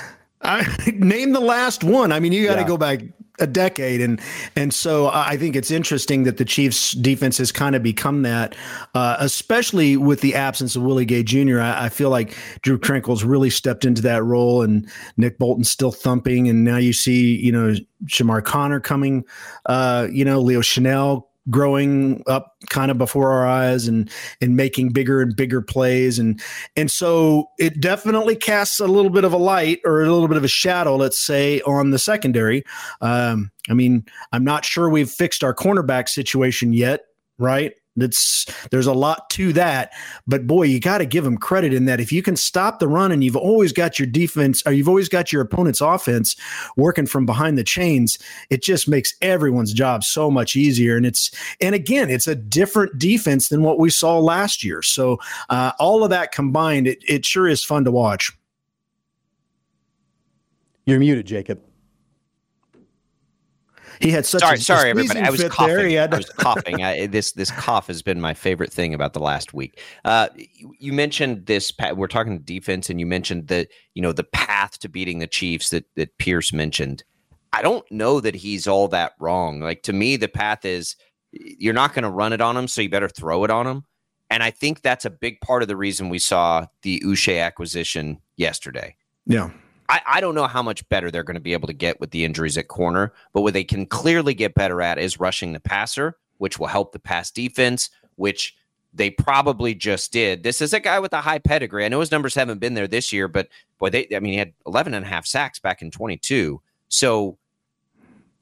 I name the last one. I mean, you got to yeah. go back a decade. And, and so I think it's interesting that the Chiefs defense has kind of become that, uh, especially with the absence of Willie Gay Junior I, I feel like Drew Tranquill's really stepped into that role, and Nick Bolton's still thumping. And now you see, you know, Shamar Connor coming, uh, you know, Leo Chanel growing up kind of before our eyes and and making bigger and bigger plays. And and so it definitely casts a little bit of a light or a little bit of a shadow, let's say, on the secondary. Um, I mean, I'm not sure we've fixed our cornerback situation yet, right? That's there's a lot to that, but boy, you got to give them credit in that if you can stop the run and you've always got your defense or you've always got your opponent's offense working from behind the chains, it just makes everyone's job so much easier. And it's and again, it's a different defense than what we saw last year. So uh, all of that combined, it, it sure is fun to watch. You're muted, Jacob. He had such sorry, a sorry, everybody. I was coughing. Had I was coughing. I, this this cough has been my favorite thing about the last week. Uh, you, you mentioned this. We're talking defense, and you mentioned the you know the path to beating the Chiefs that that Pierce mentioned. I don't know that he's all that wrong. Like, to me, the path is you're not going to run it on him, so you better throw it on him. And I think that's a big part of the reason we saw the Uche acquisition yesterday. Yeah. I, I don't know how much better they're going to be able to get with the injuries at corner, but what they can clearly get better at is rushing the passer, which will help the pass defense, which they probably just did. This is a guy with a high pedigree. I know his numbers haven't been there this year, but boy, they, I mean, he had eleven and a half sacks back in twenty-two. So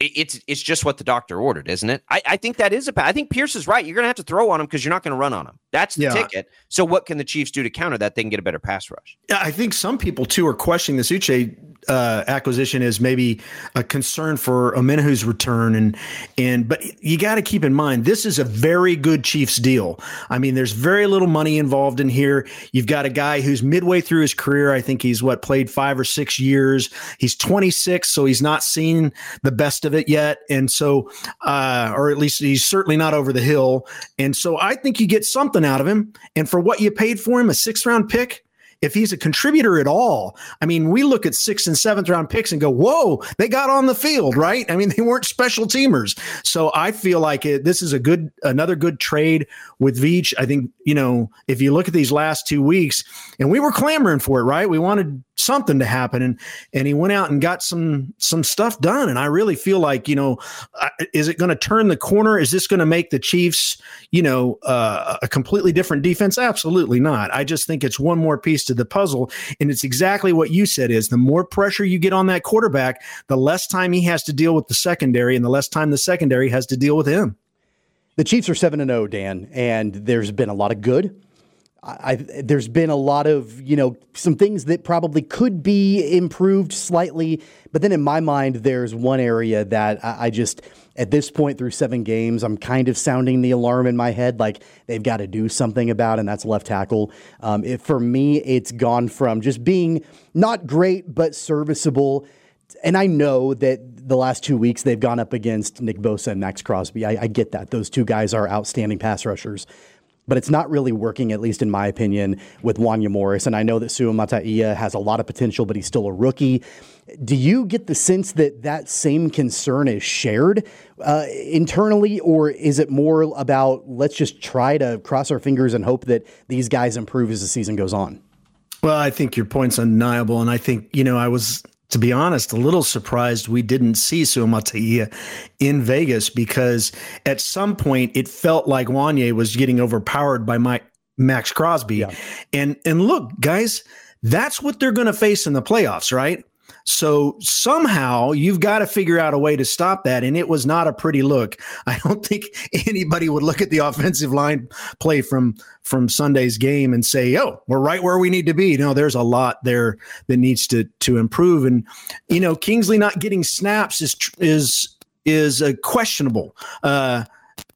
It's it's just what the doctor ordered, isn't it? I, I think that is a. I think Pierce is right. You're going to have to throw on him because you're not going to run on him. That's the yeah. ticket. So what can the Chiefs do to counter that? They can get a better pass rush. Yeah, I think some people too are questioning this Uche uh, acquisition as maybe a concern for Omenahu's return, and and but you got to keep in mind this is a very good Chiefs deal. I mean, there's very little money involved in here. You've got a guy who's midway through his career. I think he's what played five or six years. He's twenty-six, so he's not seen the best of it yet, and so uh, or at least he's certainly not over the hill. And so I think you get something out of him, and for what you paid for him, a sixth round pick. If he's a contributor at all, I mean, we look at sixth and seventh round picks and go, whoa, they got on the field, right? I mean, they weren't special teamers. So I feel like it, this is a good, another good trade with Veach. I think, you know, if you look at these last two weeks, and we were clamoring for it, right? We wanted something to happen, and and he went out and got some some stuff done. And I really feel like, you know, is it going to turn the corner? Is this going to make the Chiefs, you know, uh, a completely different defense? Absolutely not. I just think it's one more piece to the puzzle, and it's exactly what you said. Is the more pressure you get on that quarterback, the less time he has to deal with the secondary, and the less time the secondary has to deal with him. The Chiefs are seven and oh, Dan, and there's been a lot of good. I, there's been a lot of, you know, some things that probably could be improved slightly. But then in my mind, there's one area that I, I just, at this point through seven games, I'm kind of sounding the alarm in my head, like they've got to do something about, and that's left tackle. Um, it, for me, it's gone from just being not great, but serviceable. And I know that the last two weeks they've gone up against Nick Bosa and Max Crosby. I, I get that. Those two guys are outstanding pass rushers. But it's not really working, at least in my opinion, with Wanya Morris. And I know that Sua Mata'ia has a lot of potential, but he's still a rookie. Do you get the sense that that same concern is shared uh, internally, or is it more about let's just try to cross our fingers and hope that these guys improve as the season goes on? Well, I think your point's undeniable. And I think, you know, I was, to be honest, a little surprised we didn't see Sua Mata'ia in Vegas, because at some point it felt like Wanya was getting overpowered by Mike, Max Crosby. Yeah. And and look, guys, that's what they're going to face in the playoffs, right? So somehow you've got to figure out a way to stop that. And it was not a pretty look. I don't think anybody would look at the offensive line play from, from Sunday's game and say, oh, we're right where we need to be. No, there's a lot there that needs to, to improve. And, you know, Kingsley not getting snaps is, is, is uh, questionable. Uh,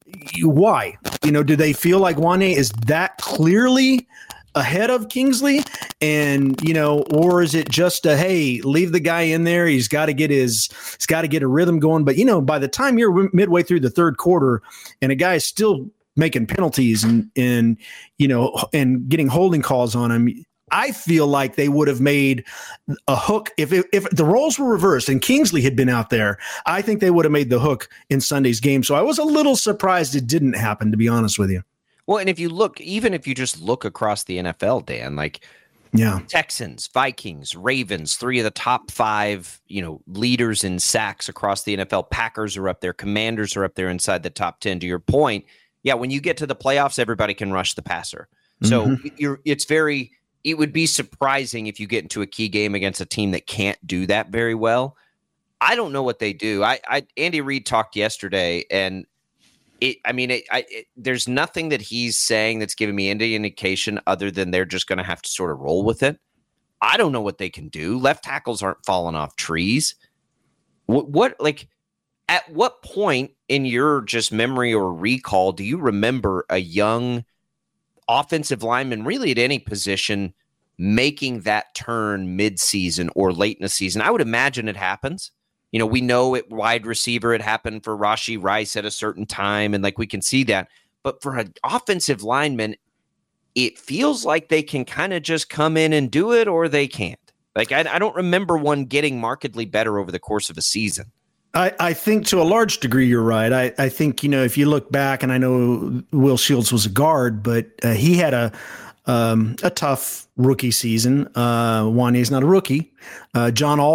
why? You know, do they feel like Wanya is that clearly ahead of Kingsley? And, you know, or is it just a, hey, leave the guy in there. He's got to get his, he's got to get a rhythm going. But, you know, by the time you're midway through the third quarter and a guy is still making penalties and, and, you know, and getting holding calls on him, I feel like they would have made a hook. If, it, if the roles were reversed and Kingsley had been out there, I think they would have made the hook in Sunday's game. So I was a little surprised it didn't happen, to be honest with you. Well, and if you look, even if you just look across the N F L, Dan, like yeah, Texans, Vikings, Ravens, three of the top five, you know, leaders in sacks across the N F L. Packers are up there. Commanders are up there inside the top ten. To your point, yeah, when you get to the playoffs, everybody can rush the passer. So mm-hmm. you're, it's very, it would be surprising if you get into a key game against a team that can't do that very well. I don't know what they do. I, I Andy Reid talked yesterday, and It, I mean, it, I, it, there's nothing that he's saying that's giving me any indication other than they're just going to have to sort of roll with it. I don't know what they can do. Left tackles aren't falling off trees. What, what, like, at what point in your just memory or recall do you remember a young offensive lineman, really at any position, making that turn mid-season or late in the season? I would imagine it happens. You know, we know at wide receiver it happened for Rashee Rice at a certain time, and like we can see that. But for an offensive lineman, it feels like they can kind of just come in and do it, or they can't. Like I, I don't remember one getting markedly better over the course of a season. I, I think to a large degree you're right. I, I think, you know, if you look back, and I know Will Shields was a guard, but uh, he had a um, a tough rookie season. Uh, Wanya's not a rookie. Uh, John Alt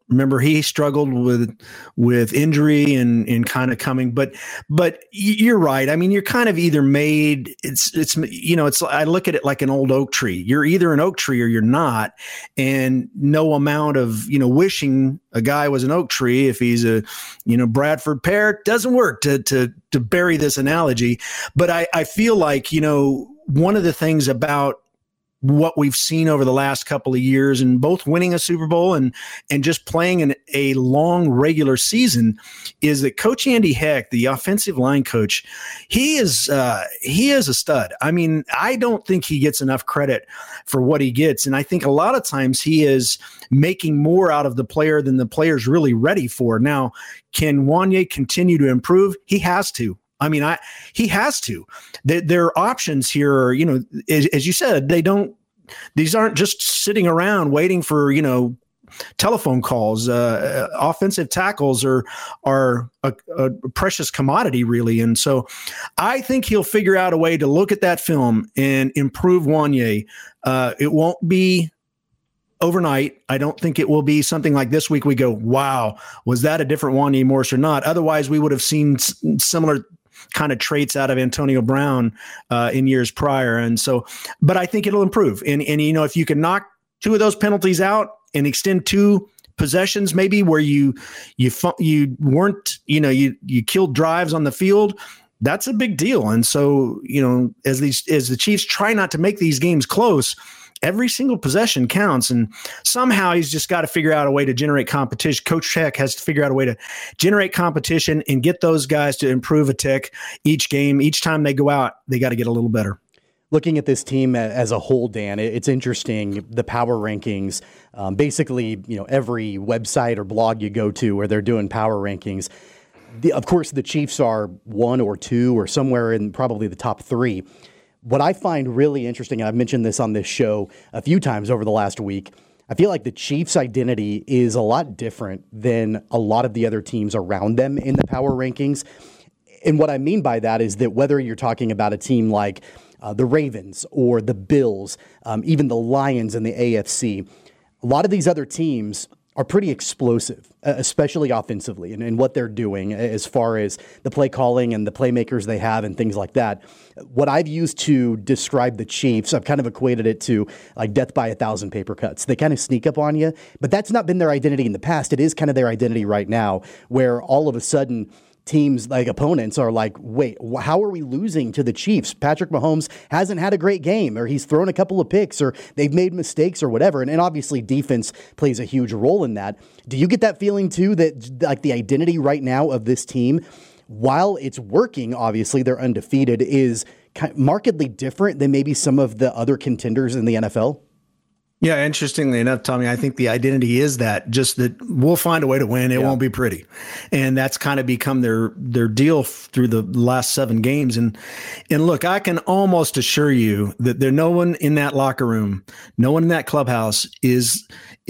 Remember, he struggled with with injury and and kind of coming, but but you're right. I mean, you're kind of either made. It's it's you know, it's I look at it like an old oak tree. You're either an oak tree or you're not, and no amount of you know wishing a guy was an oak tree if he's a you know Bradford pear doesn't work to to to bury this analogy. But I I feel like you know one of the things about what we've seen over the last couple of years and both winning a Super Bowl and and just playing in a long regular season is that Coach Andy Heck, the offensive line coach, he is uh, he is a stud. I mean, I don't think he gets enough credit for what he gets. And I think a lot of times he is making more out of the player than the player's really ready for. Now, can Wanya continue to improve? He has to. I mean, I he has to. There, their options here are, you know, as, as you said, they don't. These aren't just sitting around waiting for, you know, telephone calls. Uh, offensive tackles are are a, a precious commodity, really, and so I think he'll figure out a way to look at that film and improve Wanya. Uh, it won't be overnight. I don't think it will be something like this week. We go, wow, was that a different Wanya Morris or not? Otherwise, we would have seen s- similar. kind of traits out of Antonio Brown uh, in years prior. And so, but I think it'll improve. And, and, you know, if you can knock two of those penalties out and extend two possessions, maybe where you, you, you weren't, you know, you, you killed drives on the field, that's a big deal. And so, you know, as these, as the Chiefs try not to make these games close, every single possession counts, and somehow he's just got to figure out a way to generate competition. Coach Heck has to figure out a way to generate competition and get those guys to improve a tick each game. Each time they go out, they got to get a little better. Looking at this team as a whole, Dan, it's interesting, the power rankings. Um, basically, you know, every website or blog you go to where they're doing power rankings, the, of course, the Chiefs are one or two or somewhere in probably the top three. What I find really interesting, and I've mentioned this on this show a few times over the last week, I feel like the Chiefs' identity is a lot different than a lot of the other teams around them in the power rankings. And what I mean by that is that whether you're talking about a team like uh, the Ravens or the Bills, um, even the Lions in the A F C, a lot of these other teams are pretty explosive, especially offensively, and, and what they're doing as far as the play calling and the playmakers they have and things like that. What I've used to describe the Chiefs, I've kind of equated it to like death by a thousand paper cuts. They kind of sneak up on you, but that's not been their identity in the past. It is kind of their identity right now, where all of a sudden teams like opponents are like, wait, how are we losing to the Chiefs? Patrick Mahomes hasn't had a great game, or he's thrown a couple of picks, or they've made mistakes or whatever. And, and obviously defense plays a huge role in that. Do you get that feeling too, that like the identity right now of this team, while it's working, obviously they're undefeated, is markedly different than maybe some of the other contenders in the N F L? Yeah, interestingly enough, Tommy, I think the identity is that just that we'll find a way to win. It yeah. won't be pretty. And that's kind of become their their deal f- through the last seven games. And and look, I can almost assure you that there no one in that locker room, no one in that clubhouse is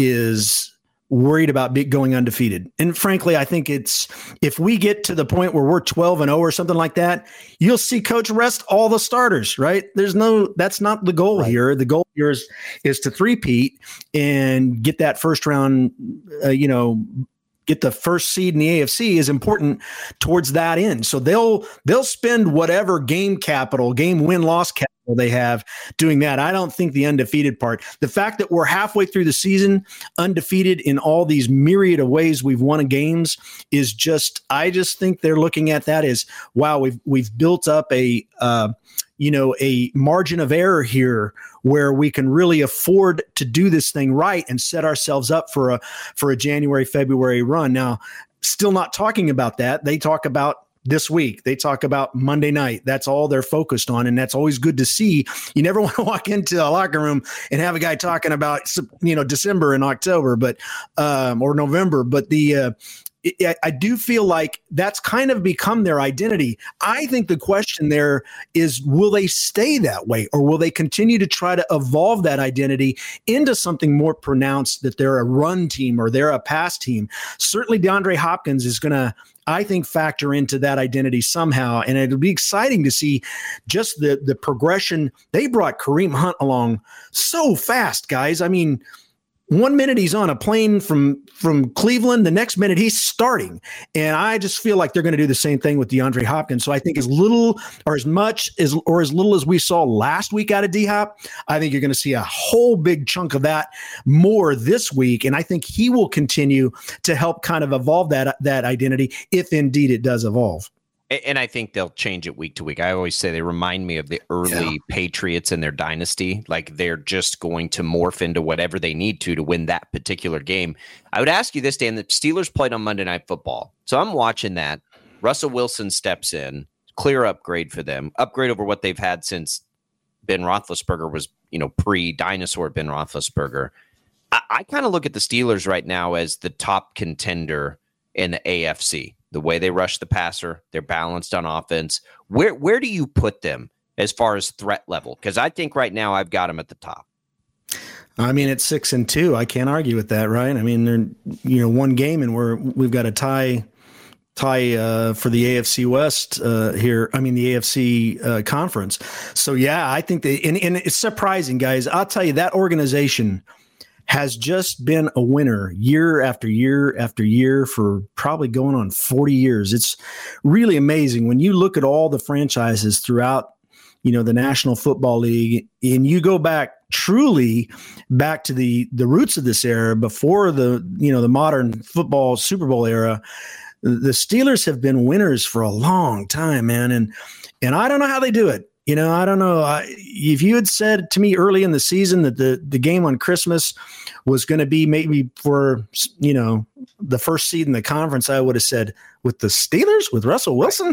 is worried about be going undefeated. And frankly, I think it's, if we get to the point where we're twelve and oh or something like that, you'll see coach rest all the starters, right? There's no, that's not the goal right. here. The goal here is, is to three-peat and get that first round, uh, you know, get the first seed in the A F C is important towards that end. So they'll, they'll spend whatever game capital, game win-loss capital they have doing that. I don't think the undefeated part, the fact that we're halfway through the season undefeated in all these myriad of ways we've won games is just, I just think they're looking at that as, wow, we've, we've built up a, uh, you know, a margin of error here where we can really afford to do this thing right and set ourselves up for a, for a January, February run. Now, still not talking about that. They talk about this week. They talk about Monday night. That's all they're focused on. And that's always good to see. You never want to walk into a locker room and have a guy talking about, you know, December and October, but, um, or November, but the, uh, it, I do feel like that's kind of become their identity. I think the question there is, will they stay that way, or will they continue to try to evolve that identity into something more pronounced that they're a run team or they're a pass team? Certainly DeAndre Hopkins is going to, I think, factor into that identity somehow. And it'll be exciting to see just the, the progression. They brought Kareem Hunt along so fast, guys. I mean, one minute he's on a plane from from Cleveland, the next minute he's starting. And I just feel like they're going to do the same thing with DeAndre Hopkins. So I think as little or as much as or as little as we saw last week out of D-Hop, I think you're going to see a whole big chunk of that more this week. And I think he will continue to help kind of evolve that that identity if indeed it does evolve. And I think they'll change it week to week. I always say they remind me of the early yeah. Patriots in their dynasty. Like they're just going to morph into whatever they need to to win that particular game. I would ask you this, Dan. The Steelers played on Monday Night Football. So I'm watching that. Russell Wilson steps in. Clear upgrade for them. Upgrade over what they've had since Ben Roethlisberger was, you know, pre-dinosaur Ben Roethlisberger. I, I kind of look at the Steelers right now as the top contender in the A F C. The way they rush the passer, they're balanced on offense. Where where do you put them as far as threat level? Because I think right now I've got them at the top. I mean, it's six and two. I can't argue with that, right? I mean, they're you know one game and we're we've got a tie tie uh, for the A F C West uh, here. I mean, the A F C uh, conference. So yeah, I think they and, and it's surprising, guys. I'll tell you that organization has just been a winner year after year after year for probably going on forty years. It's really amazing when you look at all the franchises throughout, you know, the National Football League, and you go back truly back to the the roots of this era before the, you know, the modern football Super Bowl era. The Steelers have been winners for a long time, man. And, and I don't know how they do it. You know, I don't know. I, if you had said to me early in the season that the, the game on Christmas was going to be maybe for, you know, the first seed in the conference, I would have said with the Steelers, with Russell Wilson.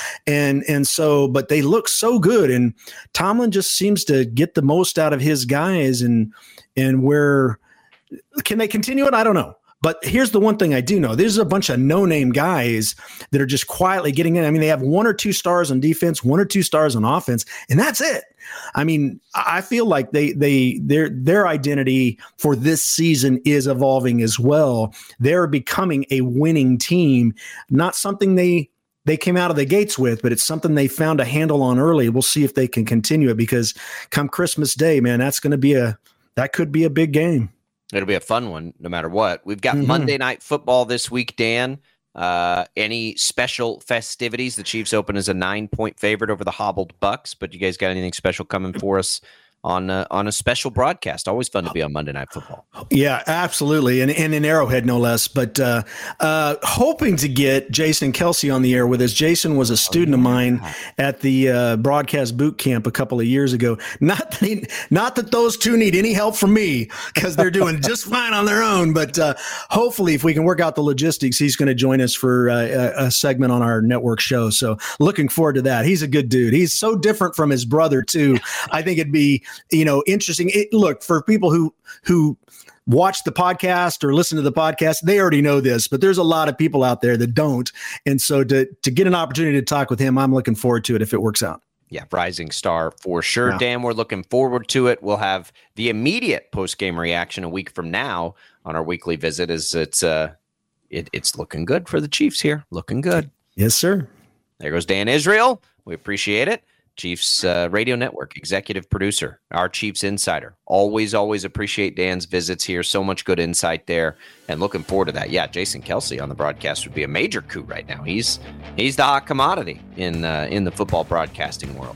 and and so, but they look so good. And Tomlin just seems to get the most out of his guys. And, and where can they continue it? I don't know. But here's the one thing I do know. There's a bunch of no-name guys that are just quietly getting in. I mean, they have one or two stars on defense, one or two stars on offense, and that's it. I mean, I feel like they they their their identity for this season is evolving as well. They're becoming a winning team, not something they they came out of the gates with, but it's something they found a handle on early. We'll see if they can continue it because come Christmas Day, man, that's going to be a that could be a big game. It'll be a fun one, no matter what. We've got mm-hmm. Monday Night Football this week, Dan. Uh, any special festivities? The Chiefs open as a nine-point favorite over the hobbled Bucks, but you guys got anything special coming for us on uh, on a special broadcast? Always fun to be on Monday Night Football. Yeah, absolutely, and, and in Arrowhead, no less. But uh, uh, hoping to get Jason Kelsey on the air with us. Jason was a student oh, yeah. of mine at the uh, broadcast boot camp a couple of years ago. Not that he, not that those two need any help from me because they're doing just fine on their own. But uh, hopefully, if we can work out the logistics, he's going to join us for uh, a, a segment on our network show. So looking forward to that. He's a good dude. He's so different from his brother too. I think it'd be, you know, interesting. It, look, for people who who watch the podcast or listen to the podcast, they already know this, but there's a lot of people out there that don't. And so to to get an opportunity to talk with him, I'm looking forward to it if it works out. Yeah, rising star for sure. Yeah. Dan, we're looking forward to it. We'll have the immediate post-game reaction a week from now on our weekly visit as it's uh it, it's looking good for the Chiefs here. Looking good. Yes, sir. There goes Dan Israel. We appreciate it. Chiefs uh, Radio Network, executive producer, our Chiefs insider. Always, always appreciate Dan's visits here. So much good insight there, and looking forward to that. Yeah, Jason Kelsey on the broadcast would be a major coup right now. He's he's the hot commodity in uh, in the football broadcasting world.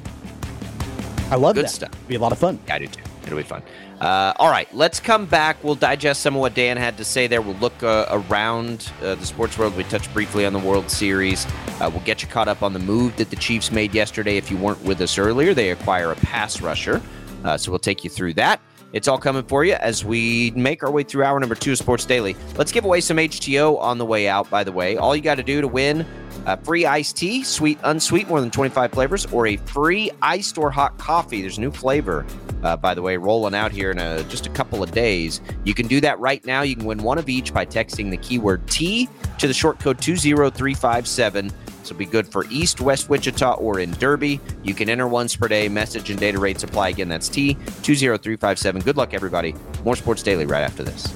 I love good that. stuff. It'll be a lot of fun. Yeah, I do too. It'll be fun. Uh, all right, let's come back. We'll digest some of what Dan had to say there. We'll look uh, around uh, the sports world. We touched briefly on the World Series. Uh, we'll get you caught up on the move that the Chiefs made yesterday. If you weren't with us earlier, they acquire a pass rusher. Uh, so we'll take you through that. It's all coming for you as we make our way through hour number two of Sports Daily. Let's give away some H T O on the way out, by the way. All you got to do to win a free iced tea, sweet, unsweet, more than twenty-five flavors, or a free iced or hot coffee. There's a new flavor, uh, by the way, rolling out here in a, just a couple of days. You can do that right now. You can win one of each by texting the keyword T to the short code two zero three five seven. This will be good for East, West Wichita, or in Derby. You can enter once per day. Message and data rates apply. Again, that's T two zero three five seven. Good luck, everybody. More Sports Daily right after this.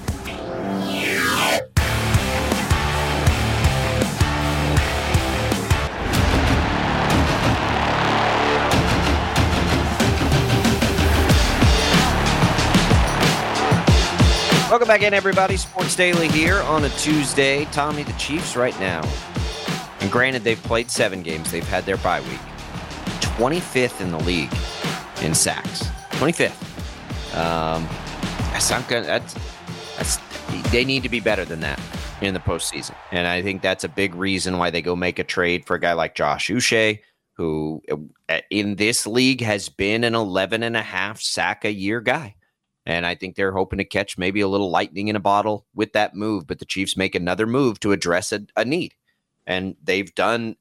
Welcome back in, everybody. Sports Daily here on a Tuesday. Tommy, the Chiefs right now, and granted, they've played seven games. They've had their bye week. twenty-fifth in the league in sacks. twenty-fifth. Um, that's not good. That's, that's, they need to be better than that in the postseason. And I think that's a big reason why they go make a trade for a guy like Josh Uche, who in this league has been an eleven and a half sack a year guy. And I think they're hoping to catch maybe a little lightning in a bottle with that move. But the Chiefs make another move to address a, a need. And they've done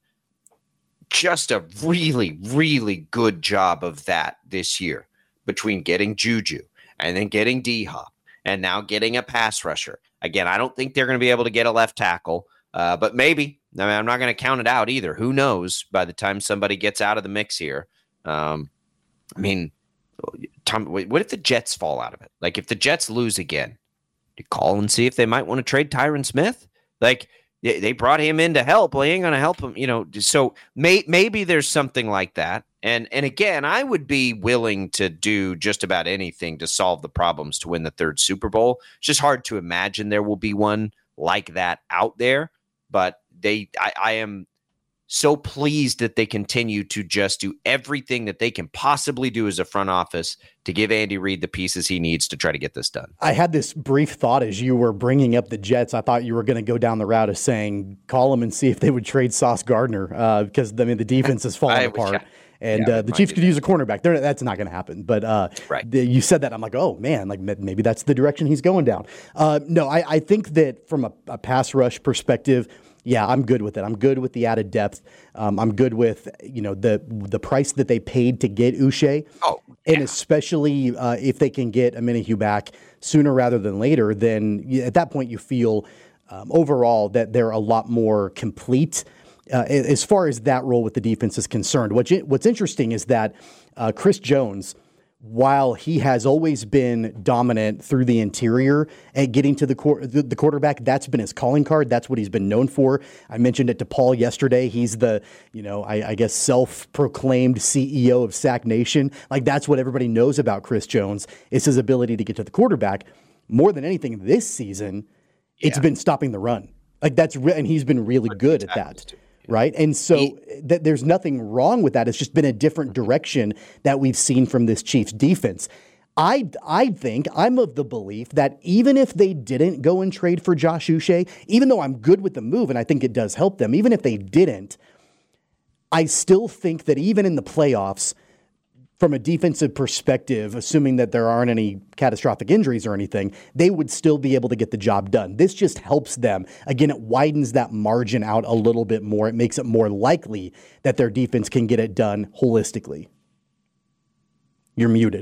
just a really, really good job of that this year, between getting Juju and then getting D-Hop and now getting a pass rusher. Again, I don't think they're going to be able to get a left tackle, uh, but maybe. I mean, I'm not going to count it out either. Who knows by the time somebody gets out of the mix here? Um, I mean, Tom, what if the Jets fall out of it? Like, if the Jets lose again, you call and see if they might want to trade Tyron Smith? Like, they brought him in to help. Well, he ain't going to help him, you know. So may, maybe there's something like that. And and again, I would be willing to do just about anything to solve the problems to win the third Super Bowl. It's just hard to imagine there will be one like that out there. But they, I, I am so pleased that they continue to just do everything that they can possibly do as a front office to give Andy Reid the pieces he needs to try to get this done. I had this brief thought as you were bringing up the Jets. I thought you were going to go down the route of saying, call them and see if they would trade Sauce Gardner, uh, because I mean, the defense is falling apart. Yeah. And yeah, uh, the Chiefs could use a cornerback. They're, that's not going to happen. But uh, right. the, you said that. I'm like, oh, man, like maybe that's the direction he's going down. Uh, no, I, I think that from a, a pass rush perspective, yeah, I'm good with it. I'm good with the added depth. Um, I'm good with, you know, the the price that they paid to get Uche. Oh, yeah. And especially uh, if they can get Omenihu back sooner rather than later, then at that point you feel um, overall that they're a lot more complete uh, as far as that role with the defense is concerned. What's, what's interesting is that uh, Chris Jones, while he has always been dominant through the interior at getting to the, qu- the the quarterback, that's been his calling card. That's what he's been known for. I mentioned it to Paul yesterday. He's the, you know, I, I guess self-proclaimed C E O of Sack Nation. Like, that's what everybody knows about Chris Jones, is his ability to get to the quarterback. More than anything this season, yeah. it's been stopping the run. Like, that's re- and he's been really good at that. Right. And so th- there's nothing wrong with that. It's just been a different direction that we've seen from this Chiefs defense. I I think I'm of the belief that even if they didn't go and trade for Josh Uche, even though I'm good with the move and I think it does help them, even if they didn't, I still think that even in the playoffs, from a defensive perspective, assuming that there aren't any catastrophic injuries or anything, they would still be able to get the job done. This just helps them. Again, it widens that margin out a little bit more. It makes it more likely that their defense can get it done holistically. You're muted.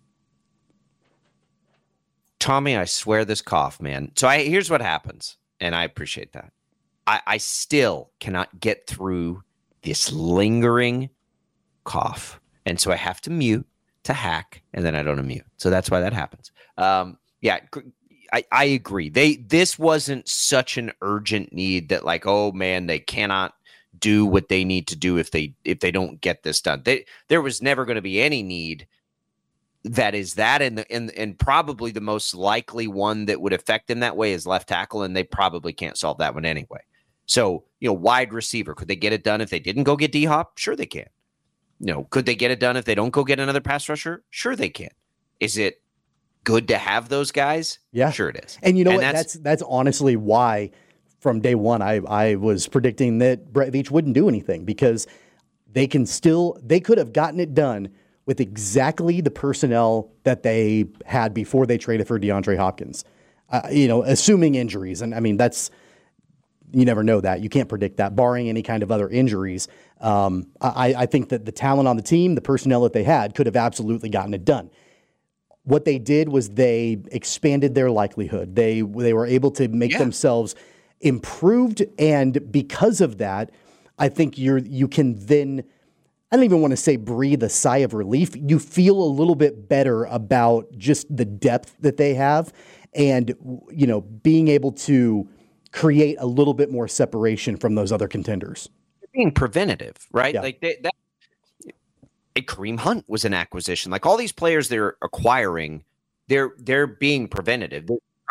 Tommy, I swear this cough, man. So I, here's what happens, and I appreciate that. I, I still cannot get through this lingering cough. And so I have to mute to hack, and then I don't unmute. So that's why that happens. Um, yeah, I, I agree. They this wasn't such an urgent need that, like, oh man, they cannot do what they need to do if they if they don't get this done. They, there was never going to be any need that is that, and the and and probably the most likely one that would affect them that way is left tackle, and they probably can't solve that one anyway. So, you know, wide receiver, could they get it done if they didn't go get D-Hop? Sure they can. You know, could they get it done if they don't go get another pass rusher? Sure they can. Is it good to have those guys? Yeah. Sure it is. And you know and what? That's, that's that's honestly why from day one I, I was predicting that Brett Veach wouldn't do anything, because they can still they could have gotten it done with exactly the personnel that they had before they traded for DeAndre Hopkins. Uh, you know, assuming injuries. And I mean, that's you never know that. You can't predict that, barring any kind of other injuries. Um, I, I think that the talent on the team, the personnel that they had, could have absolutely gotten it done. What they did was they expanded their likelihood. They they were able to make yeah. themselves improved, and because of that, I think you're you can then, I don't even want to say breathe a sigh of relief. You feel a little bit better about just the depth that they have, and you know, being able to create a little bit more separation from those other contenders. Being preventative, right? Yeah. Like they, that. Kareem Hunt was an acquisition. Like all these players they're acquiring, they're they're being preventative. They're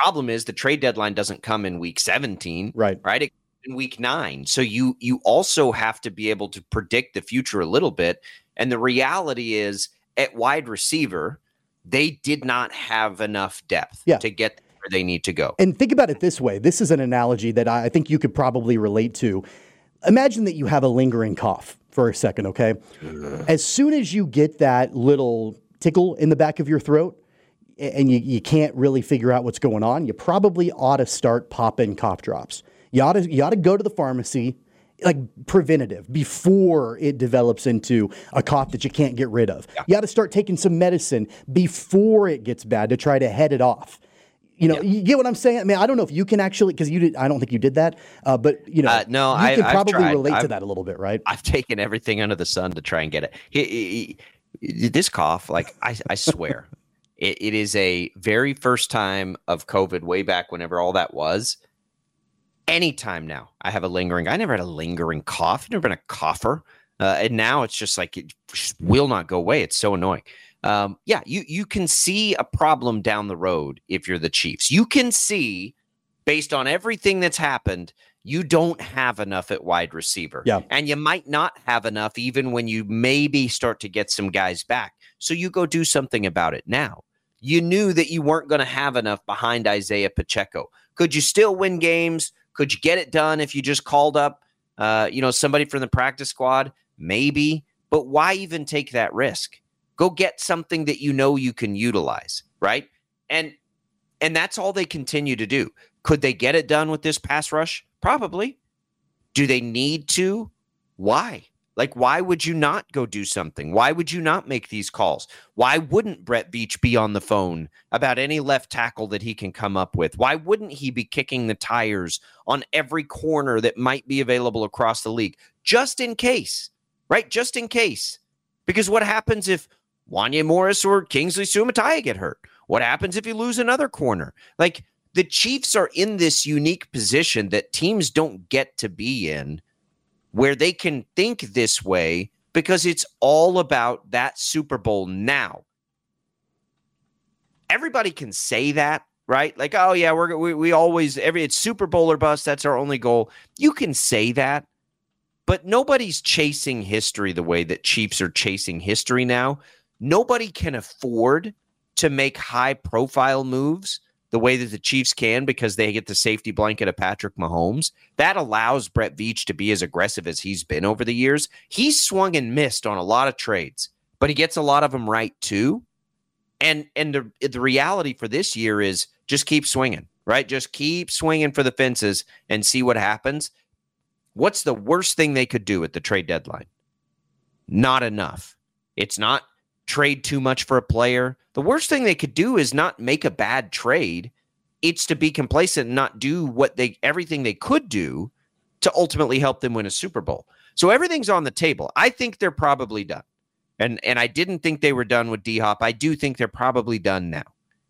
problem is the trade deadline doesn't come in week seventeen, right? Right, it comes in week nine. So you you also have to be able to predict the future a little bit. And the reality is, at wide receiver, they did not have enough depth yeah. to get where they need to go. And think about it this way. This is an analogy that I think you could probably relate to. Imagine that you have a lingering cough for a second, okay? As soon as you get that little tickle in the back of your throat and you, you can't really figure out what's going on, you probably ought to start popping cough drops. You ought to, you ought to go to the pharmacy, like preventative, before it develops into a cough that you can't get rid of. Yeah. You ought to start taking some medicine before it gets bad to try to head it off. You know, yeah. you get what I'm saying? I mean, I don't know if you can actually, because you did, I don't think you did that, uh, but, you know, uh, no, you I, can I've probably tried. relate I've, to that a little bit, right? I've taken everything under the sun to try and get it. He, he, he, this cough, like, I, I swear, it, it is a very first time of COVID way back whenever all that was. Anytime now, I have a lingering, I never had a lingering cough. I've never been a cougher. Uh, and now it's just like, it just will not go away. It's so annoying. Um, yeah, you, you can see a problem down the road if you're the Chiefs. You can see, based on everything that's happened, you don't have enough at wide receiver. Yeah. And you might not have enough even when you maybe start to get some guys back. So you go do something about it now. You knew that you weren't going to have enough behind Isaiah Pacheco. Could you still win games? Could you get it done if you just called up, uh, you know, somebody from the practice squad? Maybe. But why even take that risk? Go get something that you know you can utilize, right? And and that's all they continue to do. Could they get it done with this pass rush? Probably. Do they need to? Why? Like, why would you not go do something? Why would you not make these calls? Why wouldn't Brett Veach be on the phone about any left tackle that he can come up with? Why wouldn't he be kicking the tires on every corner that might be available across the league? Just in case, right? Just in case. Because what happens if Wanya Morris or Kingsley Suamataia get hurt? What happens if you lose another corner? Like, the Chiefs are in this unique position that teams don't get to be in, where they can think this way because it's all about that Super Bowl now. Everybody can say that, right? Like, oh yeah, we're we, we always every it's Super Bowl or bust. That's our only goal. You can say that, but nobody's chasing history the way that Chiefs are chasing history now. Nobody can afford to make high-profile moves the way that the Chiefs can because they get the safety blanket of Patrick Mahomes. That allows Brett Veach to be as aggressive as he's been over the years. He's swung and missed on a lot of trades, but he gets a lot of them right too. And and the, the reality for this year is just keep swinging, right? Just keep swinging for the fences and see what happens. What's the worst thing they could do at the trade deadline? Not enough. It's not trade too much for a player. The worst thing they could do is not make a bad trade. It's to be complacent and not do what they everything they could do to ultimately help them win a Super Bowl. So everything's on the table. I think they're probably done. And and I didn't think they were done with D-Hop. I do think they're probably done now.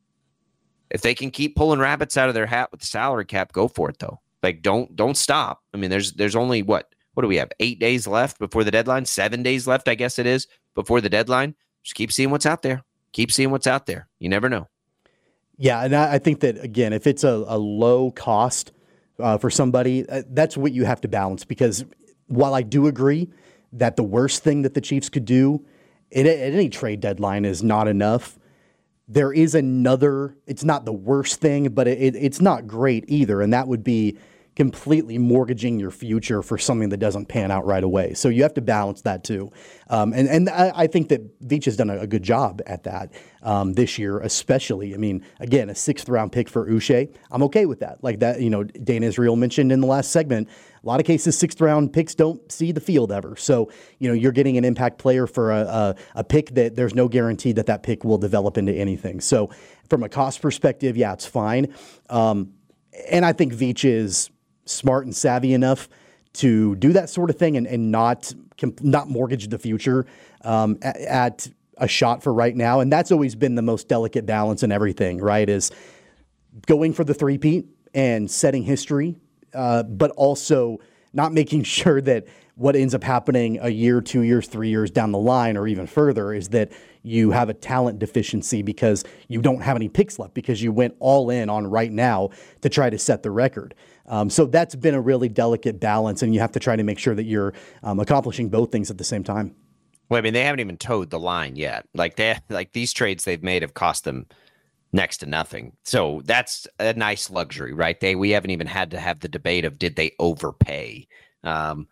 If they can keep pulling rabbits out of their hat with the salary cap, go for it though. Like don't don't stop. I mean, there's there's only what what do we have? Eight days left before the deadline. Seven days left, I guess it is, before the deadline. Just keep seeing what's out there. Keep seeing what's out there. You never know. Yeah, and I, I think that, again, if it's a, a low cost uh, for somebody, uh, that's what you have to balance. Because while I do agree that the worst thing that the Chiefs could do at, at any trade deadline is not enough, there is another, it's not the worst thing, but it, it, it's not great either. And that would be completely mortgaging your future for something that doesn't pan out right away. So you have to balance that too. Um, and and I, I think that Veach has done a, a good job at that um, this year, especially. I mean, again, a sixth round pick for Uche, I'm okay with that. Like that, you know, Dan Israel mentioned in the last segment, a lot of cases, sixth round picks don't see the field ever. So, you know, you're getting an impact player for a, a, a pick that there's no guarantee that that pick will develop into anything. So from a cost perspective, yeah, it's fine. Um, and I think Veach is smart and savvy enough to do that sort of thing and, and not not mortgage the future um, at, at a shot for right now. And that's always been the most delicate balance in everything, right, is going for the three-peat and setting history, uh, but also not making sure that what ends up happening a year, two years, three years down the line, or even further, is that you have a talent deficiency because you don't have any picks left because you went all in on right now to try to set the record. Um, so that's been a really delicate balance, and you have to try to make sure that you're um, accomplishing both things at the same time. Well, I mean, they haven't even towed the line yet. Like they, like these trades they've made have cost them next to nothing. So that's a nice luxury, right? They we haven't even had to have the debate of did they overpay. Um,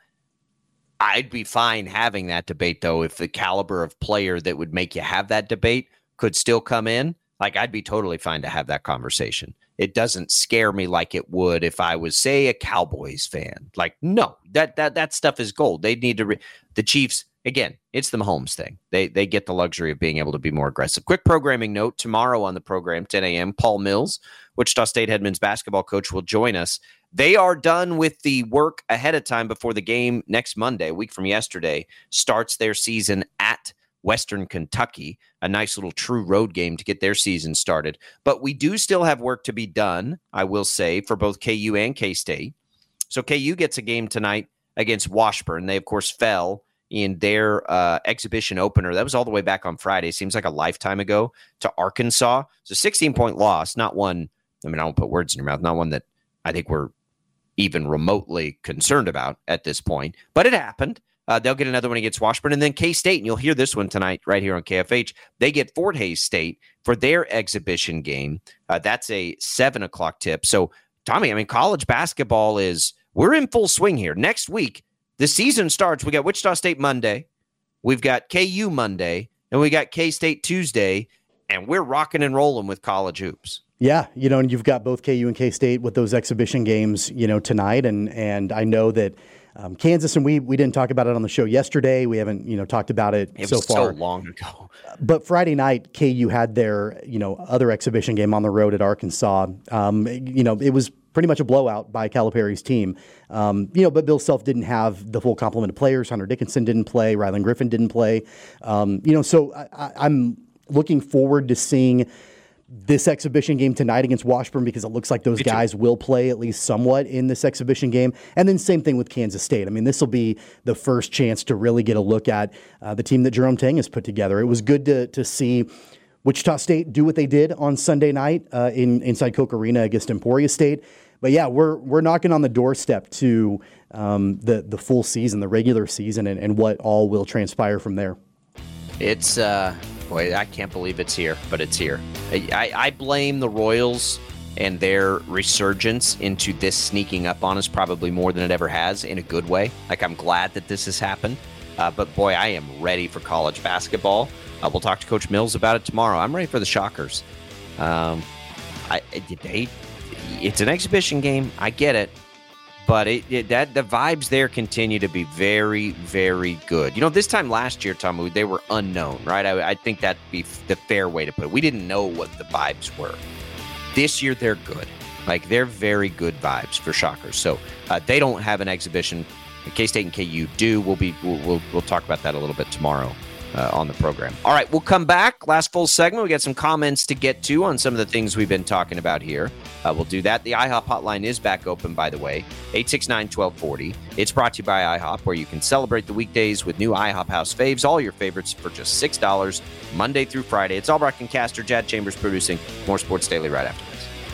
I'd be fine having that debate, though, if the caliber of player that would make you have that debate could still come in. Like, I'd be totally fine to have that conversation. It doesn't scare me like it would if I was, say, a Cowboys fan. Like, no, that that that stuff is gold. They need to re- the Chiefs. Again, it's the Mahomes thing. They they get the luxury of being able to be more aggressive. Quick programming note: tomorrow on the program, ten a.m., Paul Mills, Wichita State head men's basketball coach, will join us. They are done with the work ahead of time before the game next Monday, a week from yesterday, starts their season at Western Kentucky, a nice little true road game to get their season started. But we do still have work to be done, I will say, for both K U and K-State. So K U gets a game tonight against Washburn. They, of course, fell in their uh, exhibition opener. That was all the way back on Friday. Seems like a lifetime ago, to Arkansas. It's a sixteen-point loss, not one, I mean, I won't put words in your mouth, not one that I think we're even remotely concerned about at this point. But it happened. Uh, they'll get another one against Washburn. And then K-State, and you'll hear this one tonight right here on K F H, they get Fort Hays State for their exhibition game. Uh, that's a seven o'clock tip. So, Tommy, I mean, college basketball is, we're in full swing here. Next week, the season starts. We got Wichita State Monday, we've got K U Monday, and we got K-State Tuesday, and we're rocking and rolling with college hoops. Yeah, you know, and you've got both K U and K-State with those exhibition games, you know, tonight, and and I know that um, Kansas, and we we didn't talk about it on the show yesterday. We haven't, you know, talked about it, it so was far. so long ago. But Friday night, K U had their, you know, other exhibition game on the road at Arkansas. Um, you know, it was pretty much a blowout by Calipari's team. Um, you know, but Bill Self didn't have the full complement of players. Hunter Dickinson didn't play. Rylan Griffin didn't play. Um, you know, so I, I, I'm looking forward to seeing this exhibition game tonight against Washburn, because it looks like those guys will play at least somewhat in this exhibition game. And then same thing with Kansas State. I mean, this will be the first chance to really get a look at uh, the team that Jerome Tang has put together. It was good to to see Wichita State do what they did on Sunday night uh, in inside Koch Arena against Emporia State. But yeah, we're we're knocking on the doorstep to um, the the full season, the regular season, and, and what all will transpire from there. It's uh, boy, I can't believe it's here, but it's here. I, I blame the Royals and their resurgence into this sneaking up on us probably more than it ever has, in a good way. Like, I'm glad that this has happened. Uh, but boy, I am ready for college basketball. Uh, we'll talk to Coach Mills about it tomorrow. I'm ready for the Shockers. Um, I they, it's an exhibition game. I get it. But it, it, that the vibes there continue to be very, very good. You know, this time last year, Tom, they were unknown, right? I, I think that'd be the fair way to put it. We didn't know what the vibes were. This year, they're good. Like, they're very good vibes for Shockers. So uh, they don't have an exhibition. K-State and K U do. We'll be we'll we'll, we'll talk about that a little bit tomorrow uh, on the program. All right, we'll come back. Last full segment. We got some comments to get to on some of the things we've been talking about here. Uh, we'll do that. The IHOP hotline is back open, by the way, eight six nine, one two four zero. It's brought to you by IHOP, where you can celebrate the weekdays with new IHOP House Faves, all your favorites for just six dollars, Monday through Friday. It's Albrock and Caster, Jad Chambers producing. More Sports Daily right after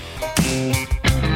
this.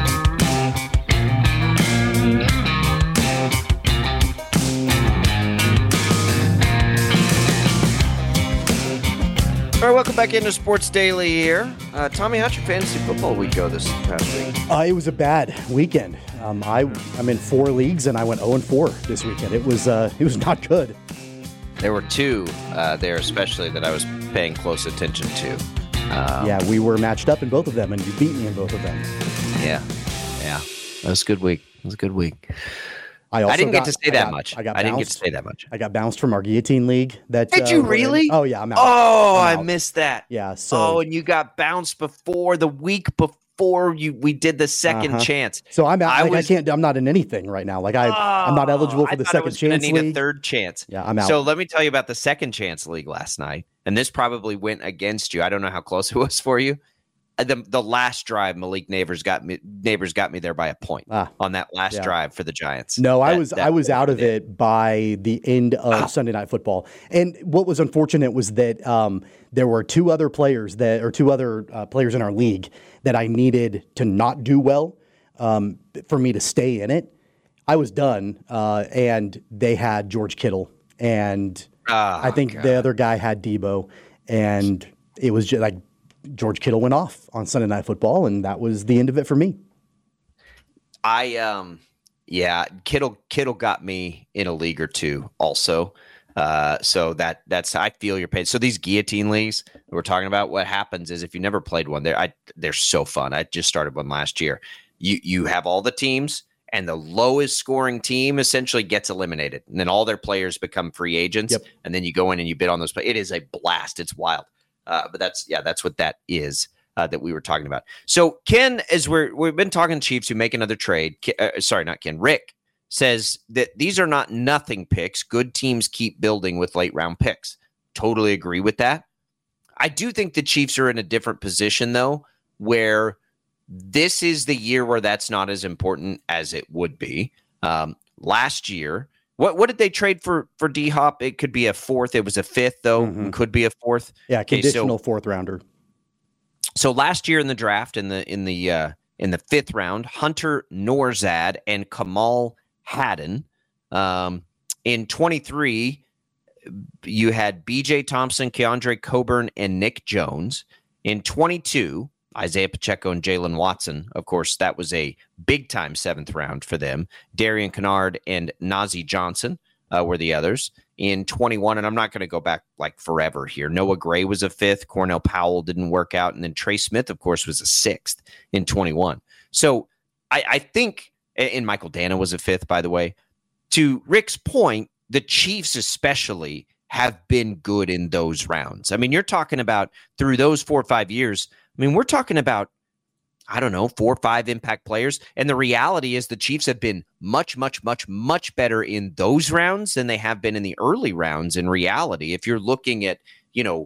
All right, welcome back into Sports Daily here. Uh, Tommy, how'd your fantasy football week go this past week? Uh, it was a bad weekend. Um, I, I'm in four leagues, and I went oh and four this weekend. It was uh, it was not good. There were two uh, there, especially, that I was paying close attention to. Um, yeah, we were matched up in both of them, and you beat me in both of them. Yeah, yeah. That was a good week. It was a good week. I, also I didn't got, get to say I that got, much. I, got I didn't get bounced. to say that much. I got bounced from our guillotine league. That Did uh, you really? Oh, yeah, I'm out. Oh, I'm I out. missed that. Yeah. So. Oh, and you got bounced before the week before you we did the second uh-huh. chance. So I'm out. I, like, was, I can't. I'm not in anything right now. Like I, oh, I'm not eligible for I the thought second I was chance need league. A third chance. Yeah, I'm out. So let me tell you about the second chance league last night, and this probably went against you. I don't know how close it was for you. the the last drive, Malik Neighbors got me. Neighbors got me there by a point ah, on that last yeah. drive for the Giants. No, that, I was I was out of it. it by the end of ah. Sunday Night Football. And what was unfortunate was that um, there were two other players that, or two other uh, players in our league that I needed to not do well um, for me to stay in it. I was done, uh, and they had George Kittle, and oh, I think God. the other guy had Debo, and it was just like. George Kittle went off on Sunday Night Football, and that was the end of it for me. I, um, yeah, Kittle, Kittle got me in a league or two also. Uh, so that that's, I feel your pain. So these guillotine leagues we're talking about, what happens is if you never played one, they're, I, they're so fun. I just started one last year. You, you have all the teams, and the lowest scoring team essentially gets eliminated. And then all their players become free agents. Yep. And then you go in and you bid on those. It is a blast. It's wild. Uh, but that's, yeah, that's what that is uh, that we were talking about. So Ken, as we're, we've been talking Chiefs who make another trade. Uh, sorry, not Ken. Rick says that these are not nothing picks. Good teams keep building with late round picks. Totally agree with that. I do think the Chiefs are in a different position though, where this is the year where that's not as important as it would be. Um, last year, What what did they trade for for D-Hop? It could be a fourth. It was a fifth, though. Mm-hmm. It could be a fourth. Yeah, conditional okay, so, fourth rounder. So last year in the draft, in the in the uh, in the fifth round, Hunter Nourzad and Kamal Haddon. Um, in twenty-three, you had B J Thompson, Keandre Coburn, and Nick Jones. In twenty-two, Isaiah Pacheco and Jalen Watson. Of course, that was a big-time seventh round for them. Darian Kennard and Najee Johnson uh, were the others. In twenty-one, and I'm not going to go back like forever here, Noah Gray was a fifth. Cornell Powell didn't work out. And then Trey Smith, of course, was a sixth in twenty-one. So I, I think, and Michael Dana was a fifth, by the way. To Rick's point, the Chiefs especially have been good in those rounds. I mean, you're talking about through those four or five years, I mean, we're talking about, I don't know, four or five impact players. And the reality is the Chiefs have been much, much, much, much better in those rounds than they have been in the early rounds in reality. If you're looking at, you know,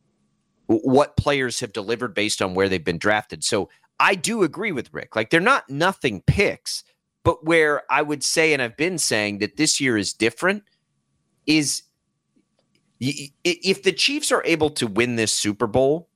what players have delivered based on where they've been drafted. So I do agree with Rick. Like, they're not nothing picks, but where I would say, and I've been saying that this year is different, is if the Chiefs are able to win this Super Bowl,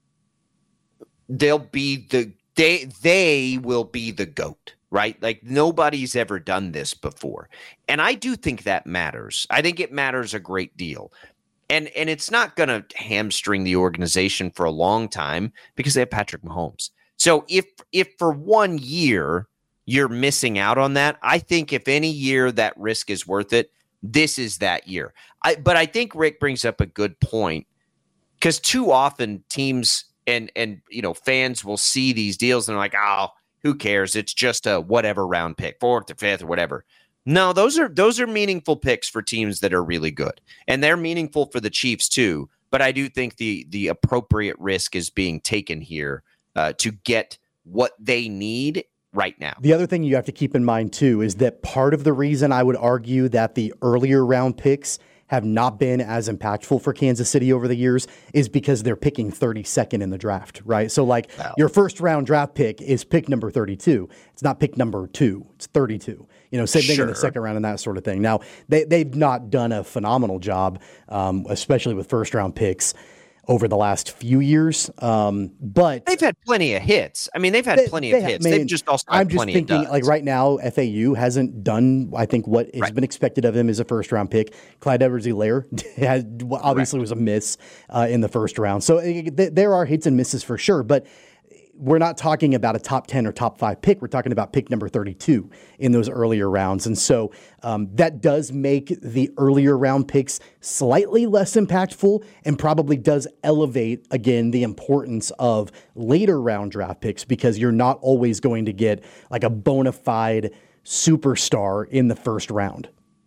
they'll be the they they will be the GOAT, right? Like, nobody's ever done this before. And I do think that matters. I think it matters a great deal. And and it's not going to hamstring the organization for a long time because they have Patrick Mahomes. So if if for one year you're missing out on that, I think if any year that risk is worth it, this is that year. I but I think Rick brings up a good point, because too often teams And, and you know, fans will see these deals and they're like, oh, who cares? It's just a whatever round pick, fourth or fifth or whatever. No, those are those are meaningful picks for teams that are really good. And they're meaningful for the Chiefs too. But I do think the the appropriate risk is being taken here uh, to get what they need right now. The other thing you have to keep in mind too is that part of the reason I would argue that the earlier round picks have not been as impactful for Kansas City over the years is because they're picking thirty-second in the draft, right? So like wow. your first round draft pick is pick number thirty-two. It's not pick number two. It's thirty-two. You know, same thing sure. in the second round and that sort of thing. Now, they, they've not done a phenomenal job, um, especially with first round picks over the last few years. Um, but they've had plenty of hits. I mean, they've had they, plenty they of have, hits. Man, they've just also had I'm just plenty thinking, of duds. like right now, F A U hasn't done, I think, what has right. been expected of him as a first round pick. Clyde Edwards-Helaire obviously right. was a miss uh, in the first round. So uh, th- there are hits and misses for sure, but we're not talking about a top ten or top five pick. We're talking about pick number thirty-two in those earlier rounds. And so um, that does make the earlier round picks slightly less impactful and probably does elevate, again, the importance of later round draft picks, because you're not always going to get like a bona fide superstar in the first round.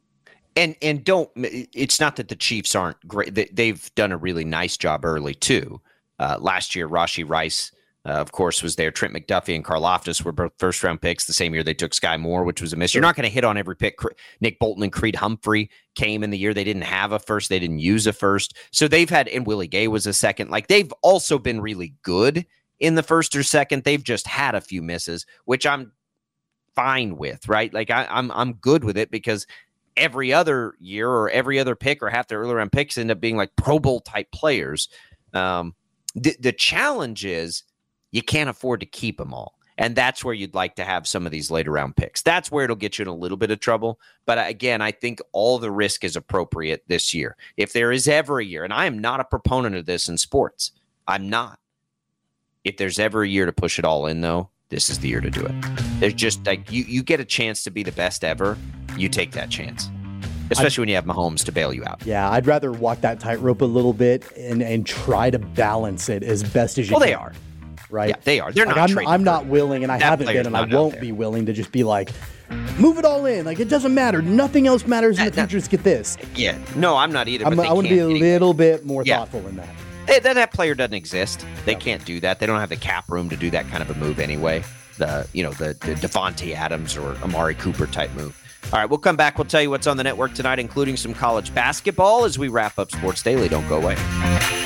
And and don't, it's not that the Chiefs aren't great. They've done a really nice job early too. Uh, last year, Rashee Rice, Uh, of course, was there. Trent McDuffie and Karlaftis were both first-round picks the same year they took Sky Moore, which was a miss. You're not going to hit on every pick. Nick Bolton and Creed Humphrey came in the year they didn't have a first. They didn't use a first. So they've had, and Willie Gay was a second. Like, they've also been really good in the first or second. They've just had a few misses, which I'm fine with, right? Like I, I'm I'm good with it because every other year or every other pick or half the early round picks end up being like Pro Bowl type players. Um, the, the challenge is you can't afford to keep them all. And that's where you'd like to have some of these later round picks. That's where it'll get you in a little bit of trouble. But again, I think all the risk is appropriate this year. If there is ever a year, and I am not a proponent of this in sports, I'm not. If there's ever a year to push it all in, though, this is the year to do it. There's just like you, you get a chance to be the best ever. You take that chance, especially I'd, when you have Mahomes to bail you out. Yeah, I'd rather walk that tightrope a little bit and, and try to balance it as best as you well, can. Well, they are. Right? Yeah, they are. They're like not. I'm, I'm not willing, and I haven't been, and I won't be willing to just be like, move it all in. Like, it doesn't matter. Nothing else matters in the future. Just get this. Yeah. No, I'm not either. I'm, but I want to be a little bit more yeah. thoughtful in that. They, that. That player doesn't exist. They yeah. can't do that. They don't have the cap room to do that kind of a move anyway. The you know the, the Devontae Adams or Amari Cooper type move. All right, we'll come back. We'll tell you what's on the network tonight, including some college basketball as we wrap up Sports Daily. Don't go away.